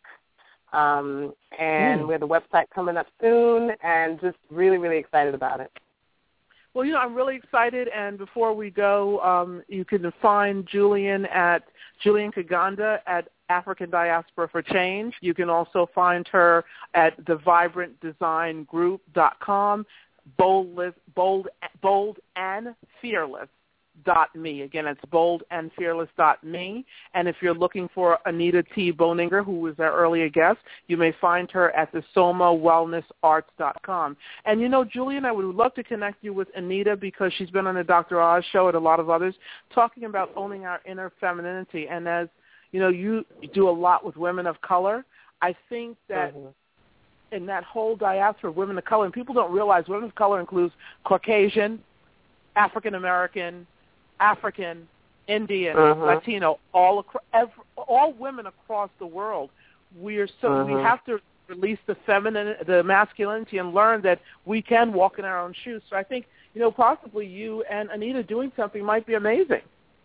Um, and mm. we have the website coming up soon, and just really, really excited about it. Well, you know, I'm really excited, and before we go, um, you can find Julian at Julian Kaganda at African Diaspora for Change. You can also find her at the vibrant design group dot com, bold, bold, bold and fearless. Dot me. Again, it's bold and fearless dot me. And if you're looking for Anita T. Boninger, who was our earlier guest, you may find her at the soma wellness arts dot com. And, you know, Julian, I would love to connect you with Anita because she's been on the Doctor Oz show and a lot of others talking about owning our inner femininity. And as, you know, you do a lot with women of color, I think that mm-hmm. in that whole diaspora of women of color, and people don't realize women of color includes Caucasian, African American, African, Indian, uh-huh. Latino, all across, every, all women across the world. We are so uh-huh. we have to release the feminine, the masculinity, and learn that we can walk in our own shoes. So I think you know possibly you and Anita doing something might be amazing.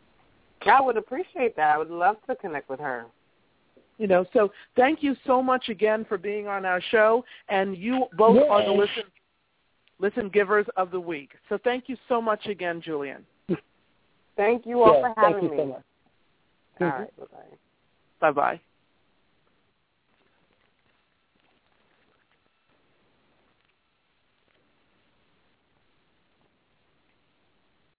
I would appreciate that. I would love to connect with her. You know, so thank you so much again for being on our show, and you both Yay. Are the listen listen givers of the week. So thank you so much again, Julian. Thank you all yeah, for having thank you me. So much. All right, bye-bye. Bye-bye.